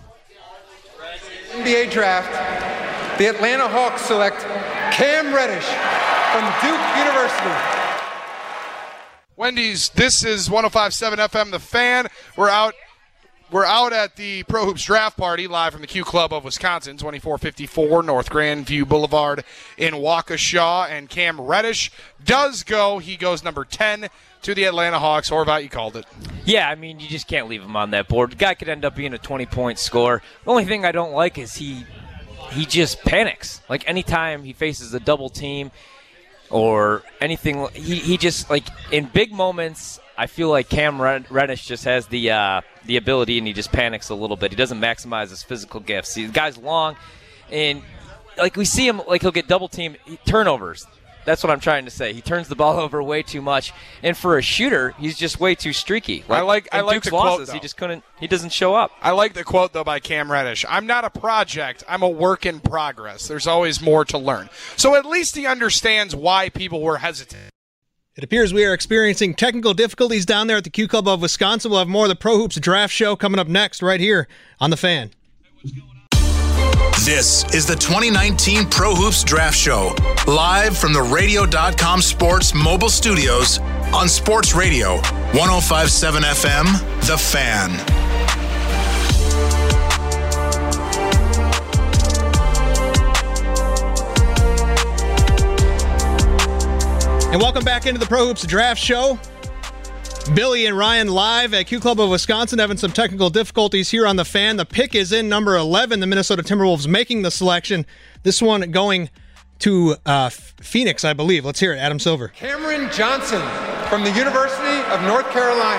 [SPEAKER 9] N B A draft, the Atlanta Hawks select Cam Reddish from Duke University.
[SPEAKER 8] Wendy's, this is one oh five point seven F M, The Fan. We're out We're out at the Pro Hoops Draft Party live from the Q Club of Wisconsin, twenty-four fifty-four North Grandview Boulevard in Waukesha. And Cam Reddish does go. He goes number ten to the Atlanta Hawks. Horvat, you called it.
[SPEAKER 11] Yeah, I mean, you just can't leave him on that board. The guy could end up being a twenty-point scorer. The only thing I don't like is he he just panics. Like, anytime he faces a double team or anything, he, he just, like, in big moments, I feel like Cam Reddish just has the uh, the ability, and he just panics a little bit. He doesn't maximize his physical gifts. The guy's long, and like we see him, like he'll get double teamed, turnovers. That's what I'm trying to say. He turns the ball over way too much, and for a shooter, he's just way too streaky. Like,
[SPEAKER 8] I like I like
[SPEAKER 11] Duke's
[SPEAKER 8] the quote,
[SPEAKER 11] losses,
[SPEAKER 8] though.
[SPEAKER 11] he just couldn't. He doesn't show up.
[SPEAKER 8] I like the quote, though, by Cam Reddish. I'm not a project. I'm a work in progress. There's always more to learn. So at least he understands why people were hesitant.
[SPEAKER 10] It appears we are experiencing technical difficulties down there at the Q Club of Wisconsin. We'll have more of the Pro Hoops Draft Show coming up next right here on The Fan.
[SPEAKER 7] This is the twenty nineteen Pro Hoops Draft Show, live from the radio dot com Sports mobile studios on Sports Radio, one oh five point seven F M, The Fan.
[SPEAKER 10] And welcome back into the Pro Hoops Draft Show. Billy and Ryan live at Q Club of Wisconsin, having some technical difficulties here on The Fan. The pick is in number eleven, the Minnesota Timberwolves making the selection. This one going to uh, Phoenix, I believe. Let's hear it, Adam Silver.
[SPEAKER 9] Cameron Johnson from the University of North Carolina.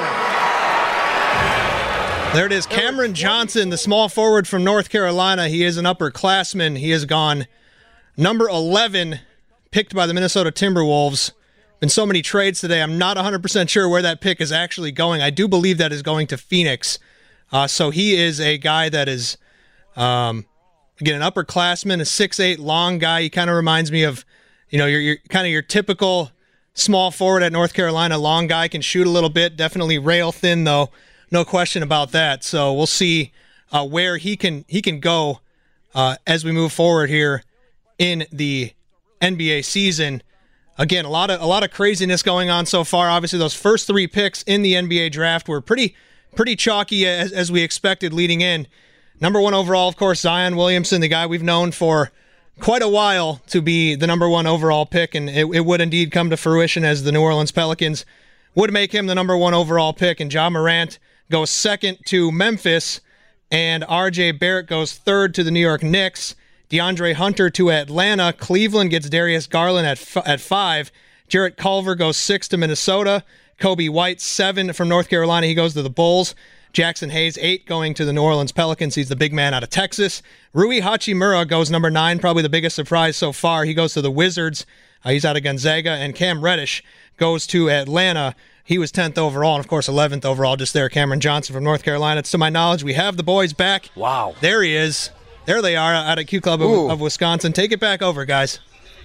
[SPEAKER 10] There it is, Cameron Johnson, the small forward from North Carolina. He is an upperclassman. He has gone number eleven, picked by the Minnesota Timberwolves. Been so many trades today, I'm not one hundred percent sure where that pick is actually going. I do believe that is going to Phoenix. Uh, so he is a guy that is, um, again, an upperclassman, a six eight long guy. He kind of reminds me of, you know, your, your kind of your typical small forward at North Carolina. Long guy, can shoot a little bit, definitely rail thin though, no question about that. So we'll see uh, where he can he can go uh, as we move forward here in the N B A season. Again, a lot of a lot of craziness going on so far. Obviously, those first three picks in the N B A draft were pretty pretty chalky as, as we expected leading in. Number one overall, of course, Zion Williamson, the guy we've known for quite a while to be the number one overall pick, and it, it would indeed come to fruition as the New Orleans Pelicans would make him the number one overall pick. And Ja Morant goes second to Memphis, and R J Barrett goes third to the New York Knicks. DeAndre Hunter to Atlanta. Cleveland gets Darius Garland at f- at five. Jarrett Culver goes six to Minnesota. Kobe White, seven from North Carolina. He goes to the Bulls. Jackson Hayes, eight, going to the New Orleans Pelicans. He's the big man out of Texas. Rui Hachimura goes number nine, probably the biggest surprise so far. He goes to the Wizards. Uh, he's out of Gonzaga. And Cam Reddish goes to Atlanta. He was tenth overall, and of course eleventh overall just there. Cameron Johnson from North Carolina. It's to my knowledge, we have the boys back.
[SPEAKER 11] Wow.
[SPEAKER 10] There he is. There they are out at Q Club of, of Wisconsin. Take it back over, guys.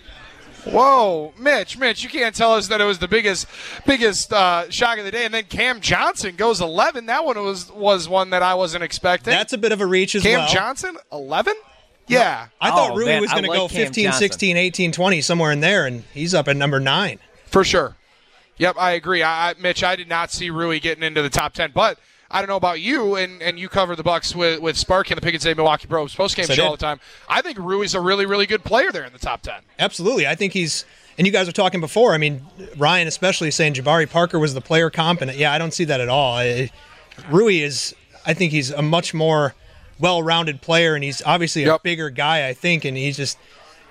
[SPEAKER 8] Whoa, Mitch, Mitch, you can't tell us that it was the biggest biggest uh, shock of the day. And then Cam Johnson goes eleven. That one was was one that I wasn't expecting.
[SPEAKER 10] That's a bit of a reach as
[SPEAKER 8] Cam
[SPEAKER 10] well.
[SPEAKER 8] Cam Johnson, eleven? Yeah.
[SPEAKER 10] I thought
[SPEAKER 11] oh,
[SPEAKER 10] Rui
[SPEAKER 11] man,
[SPEAKER 10] was going to
[SPEAKER 11] like
[SPEAKER 10] go
[SPEAKER 11] Cam
[SPEAKER 10] fifteen,
[SPEAKER 11] Johnson.
[SPEAKER 10] sixteen, eighteen, twenty, somewhere in there, and he's up at number nine.
[SPEAKER 8] For sure. Yep, I agree. I, I, Mitch, I did not see Rui getting into the top ten, but I don't know about you, and, and you cover the Bucks with, with Spark and the Pick and Save Milwaukee Probes postgame
[SPEAKER 10] So
[SPEAKER 8] show all the time. I think Rui's a really, really good player there in the top ten.
[SPEAKER 10] Absolutely. I think he's, and you guys were talking before, I mean, Ryan especially saying Jabari Parker was the player comp, and yeah, I don't see that at all. I, Rui is, I think he's a much more well-rounded player, and he's obviously a
[SPEAKER 8] yep.
[SPEAKER 10] bigger guy, I think, and he's just,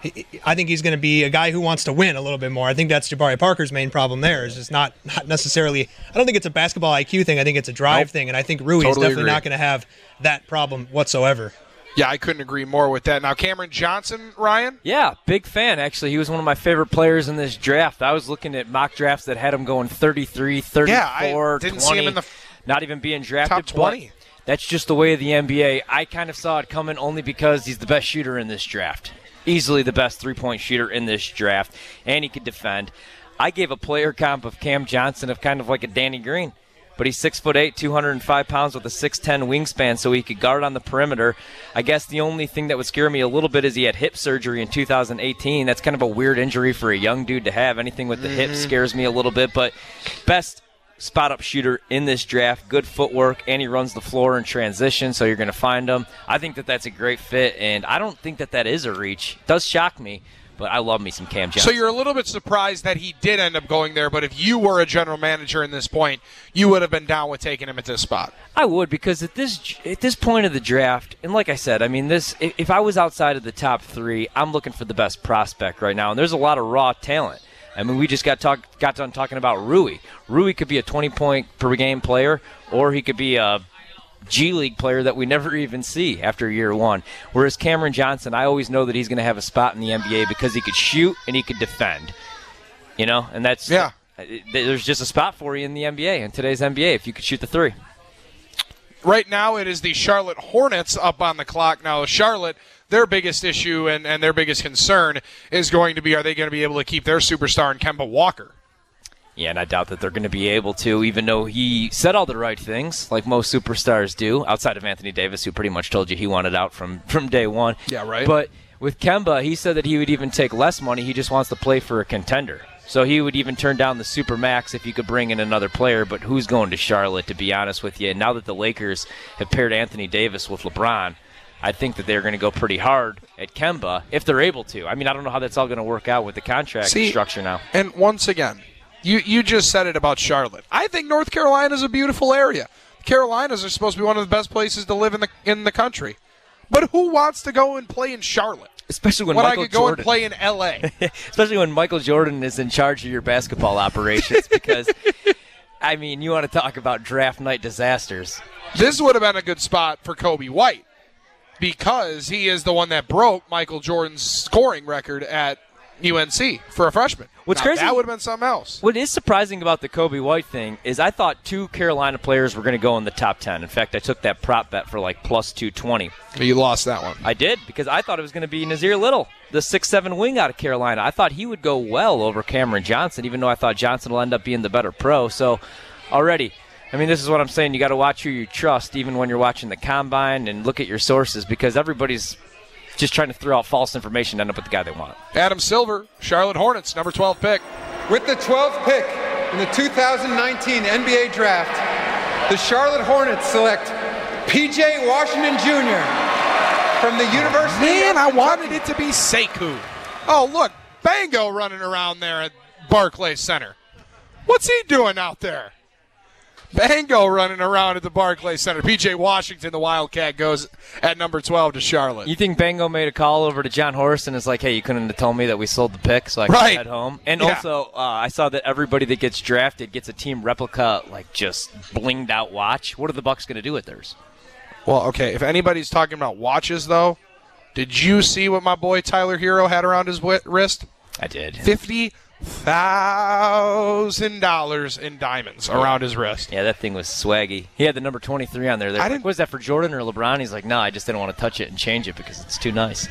[SPEAKER 10] he, I think he's going to be a guy who wants to win a little bit more. I think that's Jabari Parker's main problem there. Is just not not necessarily. I don't think it's a basketball I Q thing. I think it's a drive nope. thing, and I think Rui totally is definitely agree. not going to have that problem whatsoever.
[SPEAKER 8] Yeah, I couldn't agree more with that. Now, Cameron Johnson, Ryan?
[SPEAKER 11] Yeah, big fan, actually. He was one of my favorite players in this draft. I was looking at mock drafts that had him going thirty-three, thirty-four,
[SPEAKER 8] yeah, I didn't
[SPEAKER 11] twenty,
[SPEAKER 8] see him in the
[SPEAKER 11] not even being drafted.
[SPEAKER 8] top twenty.
[SPEAKER 11] That's just the way of the N B A. I kind of saw it coming only because he's the best shooter in this draft. Easily the best three-point shooter in this draft, and he could defend. I gave a player comp of Cam Johnson of kind of like a Danny Green. But he's six foot eight, two hundred five pounds with a six ten wingspan, so he could guard on the perimeter. I guess the only thing that would scare me a little bit is he had hip surgery in two thousand eighteen. That's kind of a weird injury for a young dude to have. Anything with the mm-hmm. hip scares me a little bit. But best spot-up shooter in this draft, good footwork, and he runs the floor in transition, so you're going to find him. I think that that's a great fit, and I don't think that that is a reach. It does shock me. But I love me some Cam Johnson.
[SPEAKER 8] So you're a little bit surprised that he did end up going there, but if you were a general manager in this point, you would have been down with taking him at this spot.
[SPEAKER 11] I would, because at this at this point of the draft, and like I said, I mean, this if, if I was outside of the top three, I'm looking for the best prospect right now, and there's a lot of raw talent. I mean, we just got talk, got done talking about Rui. Rui could be a twenty-point per game player, or he could be a G League player that we never even see after year one. Whereas Cameron Johnson, I always know that he's going to have a spot in the N B A because he could shoot and he could defend. You know, and that's
[SPEAKER 8] yeah.
[SPEAKER 11] There's just a spot for you in the N B A, in today's N B A, if you could shoot the three.
[SPEAKER 8] Right now it is the Charlotte Hornets up on the clock. Now, Charlotte, their biggest issue and, and their biggest concern is going to be, are they going to be able to keep their superstar in Kemba Walker?
[SPEAKER 11] Yeah, and I doubt that they're going to be able to, even though he said all the right things, like most superstars do, outside of Anthony Davis, who pretty much told you he wanted out from, from day one.
[SPEAKER 8] Yeah, right.
[SPEAKER 11] But with Kemba, he said that he would even take less money. He just wants to play for a contender. So he would even turn down the Supermax if you could bring in another player. But who's going to Charlotte, to be honest with you? And now that the Lakers have paired Anthony Davis with LeBron, I think that they're going to go pretty hard at Kemba if they're able to. I mean, I don't know how that's all going to work out with the contract
[SPEAKER 8] See,
[SPEAKER 11] structure now.
[SPEAKER 8] And once again, You you just said it about Charlotte. I think North Carolina is a beautiful area. Carolinas are supposed to be one of the best places to live in the in the country. But who wants to go and play in Charlotte?
[SPEAKER 11] Especially when
[SPEAKER 8] when
[SPEAKER 11] Michael
[SPEAKER 8] I could go
[SPEAKER 11] Jordan,
[SPEAKER 8] and play in L A
[SPEAKER 11] Especially when Michael Jordan is in charge of your basketball operations. Because, I mean, you want to talk about draft night disasters.
[SPEAKER 8] This would have been a good spot for Kobe White because he is the one that broke Michael Jordan's scoring record at U N C for a freshman.
[SPEAKER 11] What's
[SPEAKER 8] now,
[SPEAKER 11] crazy?
[SPEAKER 8] That would have been something else.
[SPEAKER 11] What is surprising about the Kobe White thing is I thought two Carolina players were going to go in the top ten. In fact, I took that prop bet for like plus two twenty.
[SPEAKER 8] You lost that one.
[SPEAKER 11] I did, because I thought it was going to be Nasir Little, the six seven wing out of Carolina. I thought he would go well over Cameron Johnson, even though I thought Johnson will end up being the better pro. So already, I mean, this is what I'm saying. You got to watch who you trust, even when you're watching the combine, and look at your sources, because everybody's just trying to throw out false information to end up with the guy they want.
[SPEAKER 8] Adam Silver, Charlotte Hornets, number twelve pick.
[SPEAKER 9] With the twelfth pick in the two thousand nineteen N B A Draft, the Charlotte Hornets select P J Washington Junior from the University
[SPEAKER 8] Man,
[SPEAKER 9] of
[SPEAKER 8] I
[SPEAKER 9] Kentucky.
[SPEAKER 8] wanted it to be Sekou. Oh, look, Bango running around there at Barclays Center. What's he doing out there? Bango running around at the Barclays Center. P J Washington, the Wildcat, goes at number twelve to Charlotte.
[SPEAKER 11] You think Bango made a call over to John Horst and is like, hey, you couldn't have told me that we sold the pick so I could
[SPEAKER 8] right.
[SPEAKER 11] head home? And
[SPEAKER 8] yeah.
[SPEAKER 11] also, uh, I saw that everybody that gets drafted gets a team replica, like just blinged out watch. What are the Bucks going to do with theirs?
[SPEAKER 8] Well, okay, if anybody's talking about watches, though, did you see what my boy Tyler Hero had around his w- wrist?
[SPEAKER 11] I did.
[SPEAKER 8] fifty thousand dollars in diamonds around his wrist.
[SPEAKER 11] Yeah, that thing was swaggy. He had the number twenty-three on there. They're
[SPEAKER 8] I
[SPEAKER 11] like,
[SPEAKER 8] didn't,
[SPEAKER 11] what is that, for Jordan or LeBron? He's like, no, I just didn't want to touch it and change it because it's too nice.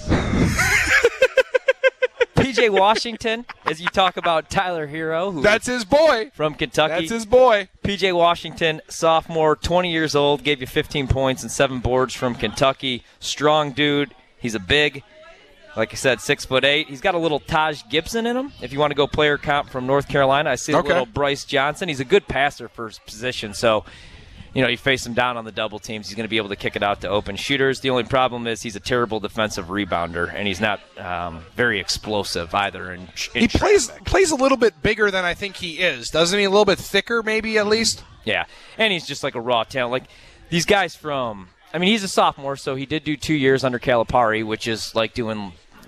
[SPEAKER 11] P J Washington, as you talk about Tyler Hero. Who
[SPEAKER 8] That's his boy.
[SPEAKER 11] From Kentucky.
[SPEAKER 8] That's his boy.
[SPEAKER 11] P J Washington, sophomore, twenty years old, gave you fifteen points and seven boards from Kentucky. Strong dude. He's a big. Like I said, six foot eight. He's got a little Taj Gibson in him. If you want to go player comp from North Carolina, I see a
[SPEAKER 8] okay.
[SPEAKER 11] little Bryce Johnson. He's a good passer for his position. So, you know, you face him down on the double teams, he's going to be able to kick it out to open shooters. The only problem is he's a terrible defensive rebounder, and he's not um, very explosive either. In, in
[SPEAKER 8] he plays plays a little bit bigger than I think he is, doesn't he? A little bit thicker, maybe at least.
[SPEAKER 11] Yeah, and he's just like a raw talent. Like these guys from. I mean, he's a sophomore, so he did do two years under Calipari, which is like doing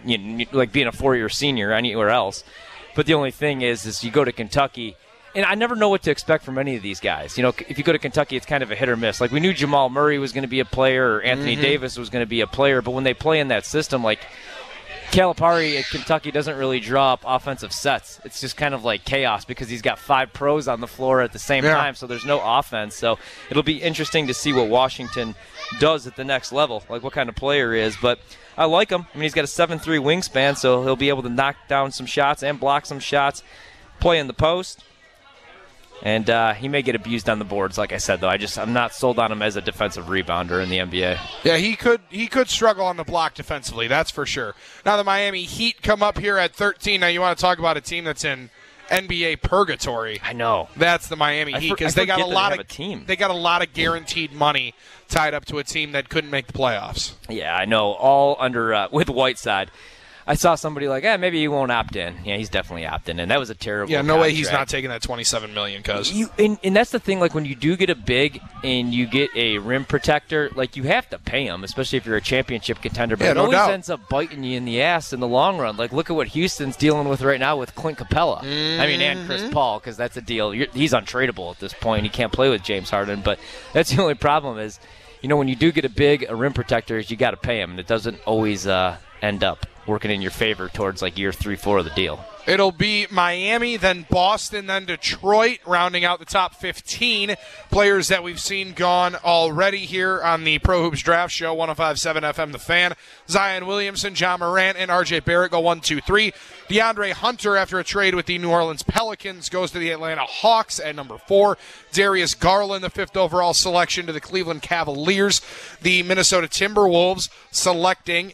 [SPEAKER 11] you know, like being a four-year senior anywhere else. But the only thing is, is you go to Kentucky, and I never know what to expect from any of these guys. You know, if you go to Kentucky, it's kind of a hit or miss. Like, we knew Jamal Murray was going to be a player or Anthony mm-hmm. Davis was going to be a player, but when they play in that system, like, Calipari at Kentucky doesn't really draw up offensive sets. It's just kind of like chaos because he's got five pros on the floor at the same yeah. time, so there's no offense. So it'll be interesting to see what Washington does at the next level, like what kind of player he is. But I like him. I mean, he's got a seven three wingspan, so he'll be able to knock down some shots and block some shots, play in the post. And uh, he may get abused on the boards, like I said, though. I just I'm not sold on him as a defensive rebounder in the N B A.
[SPEAKER 8] Yeah, he could he could struggle on the block defensively, that's for sure. Now the Miami Heat come up here at thirteen. Now you want to talk about a team that's in N B A purgatory.
[SPEAKER 11] I know.
[SPEAKER 8] That's the Miami
[SPEAKER 11] I
[SPEAKER 8] Heat
[SPEAKER 11] for,
[SPEAKER 8] because they got a lot of
[SPEAKER 11] a team.
[SPEAKER 8] They got a lot of guaranteed money tied up to a team that couldn't make the playoffs.
[SPEAKER 11] Yeah, I know. All under uh, with Whiteside. I saw somebody like, eh, maybe he won't opt in. Yeah, he's definitely opting in. That was a terrible
[SPEAKER 8] Yeah, no
[SPEAKER 11] contract.
[SPEAKER 8] way he's not taking that twenty-seven million dollars, cuz.
[SPEAKER 11] You, and, and that's the thing, like, when you do get a big and you get a rim protector, like, you have to pay him, especially if you're a championship contender. But
[SPEAKER 8] yeah,
[SPEAKER 11] it
[SPEAKER 8] no
[SPEAKER 11] always
[SPEAKER 8] doubt.
[SPEAKER 11] ends up biting you in the ass in the long run. Like, look at what Houston's dealing with right now with Clint Capella.
[SPEAKER 8] Mm-hmm.
[SPEAKER 11] I mean, and Chris Paul, because that's a deal. You're, he's untradeable at this point. He can't play with James Harden. But that's the only problem is, you know, when you do get a big a rim protector, you got to pay him. And it doesn't always uh, end up working in your favor towards like year three, four of the deal.
[SPEAKER 8] It'll be Miami, then Boston, then Detroit, rounding out the top fifteen players that we've seen gone already here on the Pro Hoops Draft Show, one oh five point seven F M The Fan. Zion Williamson, John Morant, and R J Barrett go one, two, three. DeAndre Hunter, after a trade with the New Orleans Pelicans, goes to the Atlanta Hawks at number four. Darius Garland, the fifth overall selection, to the Cleveland Cavaliers. The Minnesota Timberwolves selecting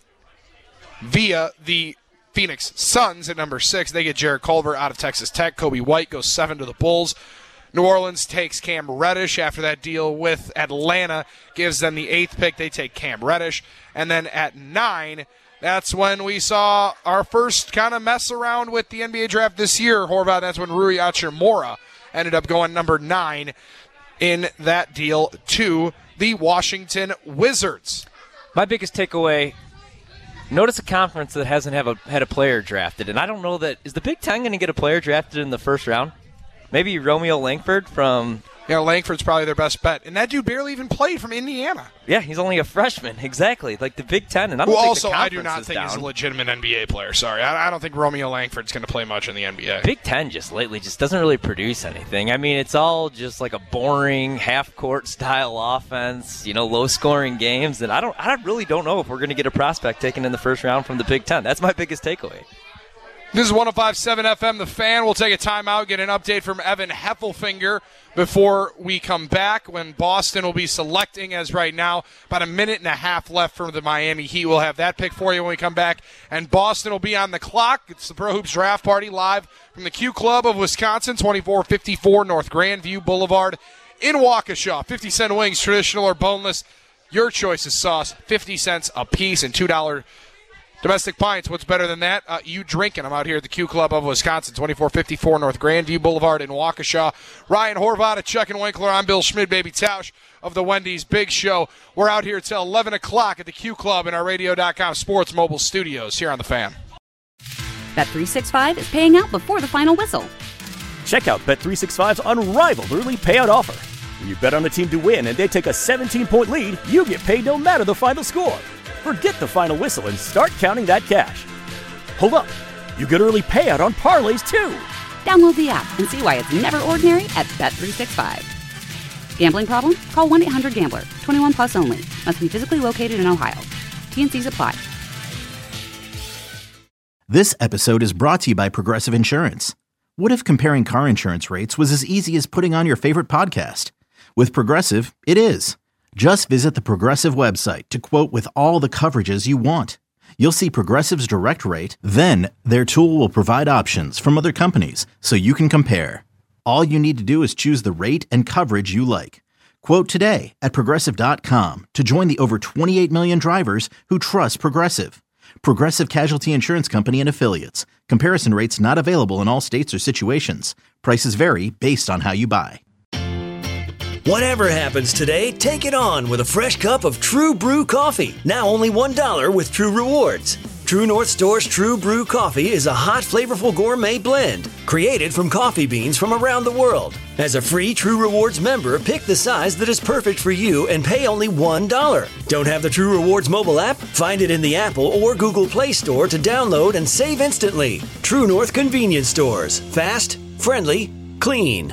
[SPEAKER 8] via the Phoenix Suns at number six. They get Jarrett Culver out of Texas Tech. Kobe White goes seven to the Bulls. New Orleans takes Cam Reddish after that deal with Atlanta. Gives them the eighth pick. They take Cam Reddish. And then at nine, that's when we saw our first kind of mess around with the N B A draft this year, Horvath. That's when Rui Hachimura ended up going number nine in that deal to the Washington Wizards.
[SPEAKER 11] My biggest takeaway, notice a conference that hasn't have a, had a player drafted, and I don't know that – is the Big Ten going to get a player drafted in the first round? Maybe Romeo Langford from –
[SPEAKER 8] Yeah, Langford's probably their best bet. And that dude barely even played from Indiana.
[SPEAKER 11] Yeah, he's only a freshman. Exactly. Like the Big Ten. And I don't
[SPEAKER 8] well,
[SPEAKER 11] think
[SPEAKER 8] also,
[SPEAKER 11] the
[SPEAKER 8] I do not
[SPEAKER 11] conference is
[SPEAKER 8] think
[SPEAKER 11] down.
[SPEAKER 8] he's a legitimate N B A player. Sorry. I, I don't think Romeo Langford's going to play much in the N B A.
[SPEAKER 11] Big Ten just lately just doesn't really produce anything. I mean, it's all just like a boring half-court style offense, you know, low-scoring games. And I don't, I really don't know if we're going to get a prospect taken in the first round from the Big Ten. That's my biggest takeaway.
[SPEAKER 8] This is one oh five point seven F M, The Fan. We'll take a timeout, get an update from Evan Heffelfinger before we come back when Boston will be selecting, as right now, about a minute and a half left for the Miami Heat. We'll have that pick for you when we come back. And Boston will be on the clock. It's the Pro Hoops Draft Party live from the Q Club of Wisconsin, twenty-four fifty-four North Grandview Boulevard in Waukesha. fifty cent wings, traditional or boneless. Your choice is sauce, fifty cents a piece, and two dollars domestic pints. What's better than that? Uh, you drinking. I'm out here at the Q Club of Wisconsin, twenty-four fifty-four North Grandview Boulevard in Waukesha. Ryan Horvath at Chuck and Winkler. I'm Bill Schmid, Baby Tausch of the Wendy's Big Show. We're out here till eleven o'clock at the Q Club in our radio dot com sports mobile studios here on The Fan.
[SPEAKER 1] Bet three sixty-five is paying out before the final whistle.
[SPEAKER 2] Check out Bet three sixty-five's unrivaled early payout offer. When you bet on a team to win and they take a seventeen-point lead, you get paid no matter the final score. Forget the final whistle and start counting that cash. Hold up. You get early payout on parlays, too.
[SPEAKER 1] Download the app and see why it's never ordinary at Bet three sixty-five. Gambling problem? Call one eight hundred gambler. twenty-one plus only. Must be physically located in Ohio. T and C's apply.
[SPEAKER 3] This episode is brought to you by Progressive Insurance. What if comparing car insurance rates was as easy as putting on your favorite podcast? With Progressive, it is. Just visit the Progressive website to quote with all the coverages you want. You'll see Progressive's direct rate, then their tool will provide options from other companies so you can compare. All you need to do is choose the rate and coverage you like. Quote today at Progressive dot com to join the over twenty-eight million drivers who trust Progressive. Progressive Casualty Insurance Company and Affiliates. Comparison rates not available in all states or situations. Prices vary based on how you buy.
[SPEAKER 4] Whatever happens today, take it on with a fresh cup of True Brew coffee. Now only one dollar with True Rewards. True North Store's True Brew Coffee is a hot, flavorful gourmet blend created from coffee beans from around the world. As a free True Rewards member, pick the size that is perfect for you and pay only one dollar. Don't have the True Rewards mobile app? Find it in the Apple or Google Play Store to download and save instantly. True North Convenience Stores. Fast, friendly, clean.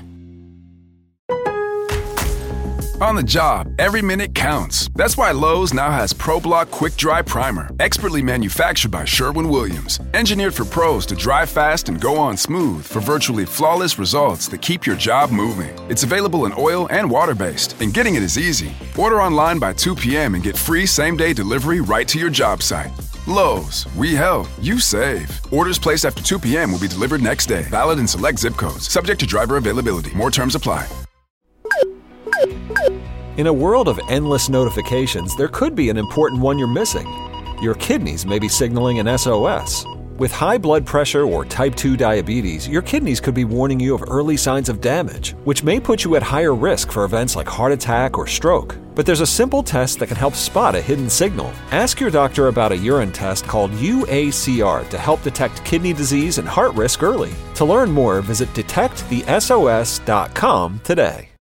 [SPEAKER 12] On the job, every minute counts. That's why Lowe's now has ProBlock Quick Dry Primer, expertly manufactured by Sherwin-Williams. Engineered for pros to dry fast and go on smooth for virtually flawless results that keep your job moving. It's available in oil and water-based, and getting it is easy. Order online by two p.m. and get free same-day delivery right to your job site. Lowe's, we help, you save. Orders placed after two p.m. will be delivered next day. Valid in select zip codes. Subject to driver availability. More terms apply.
[SPEAKER 13] In a world of endless notifications, there could be an important one you're missing. Your kidneys may be signaling an S O S. With high blood pressure or type two diabetes, your kidneys could be warning you of early signs of damage, which may put you at higher risk for events like heart attack or stroke. But there's a simple test that can help spot a hidden signal. Ask your doctor about a urine test called U A C R to help detect kidney disease and heart risk early. To learn more, visit detect the S O S dot com today.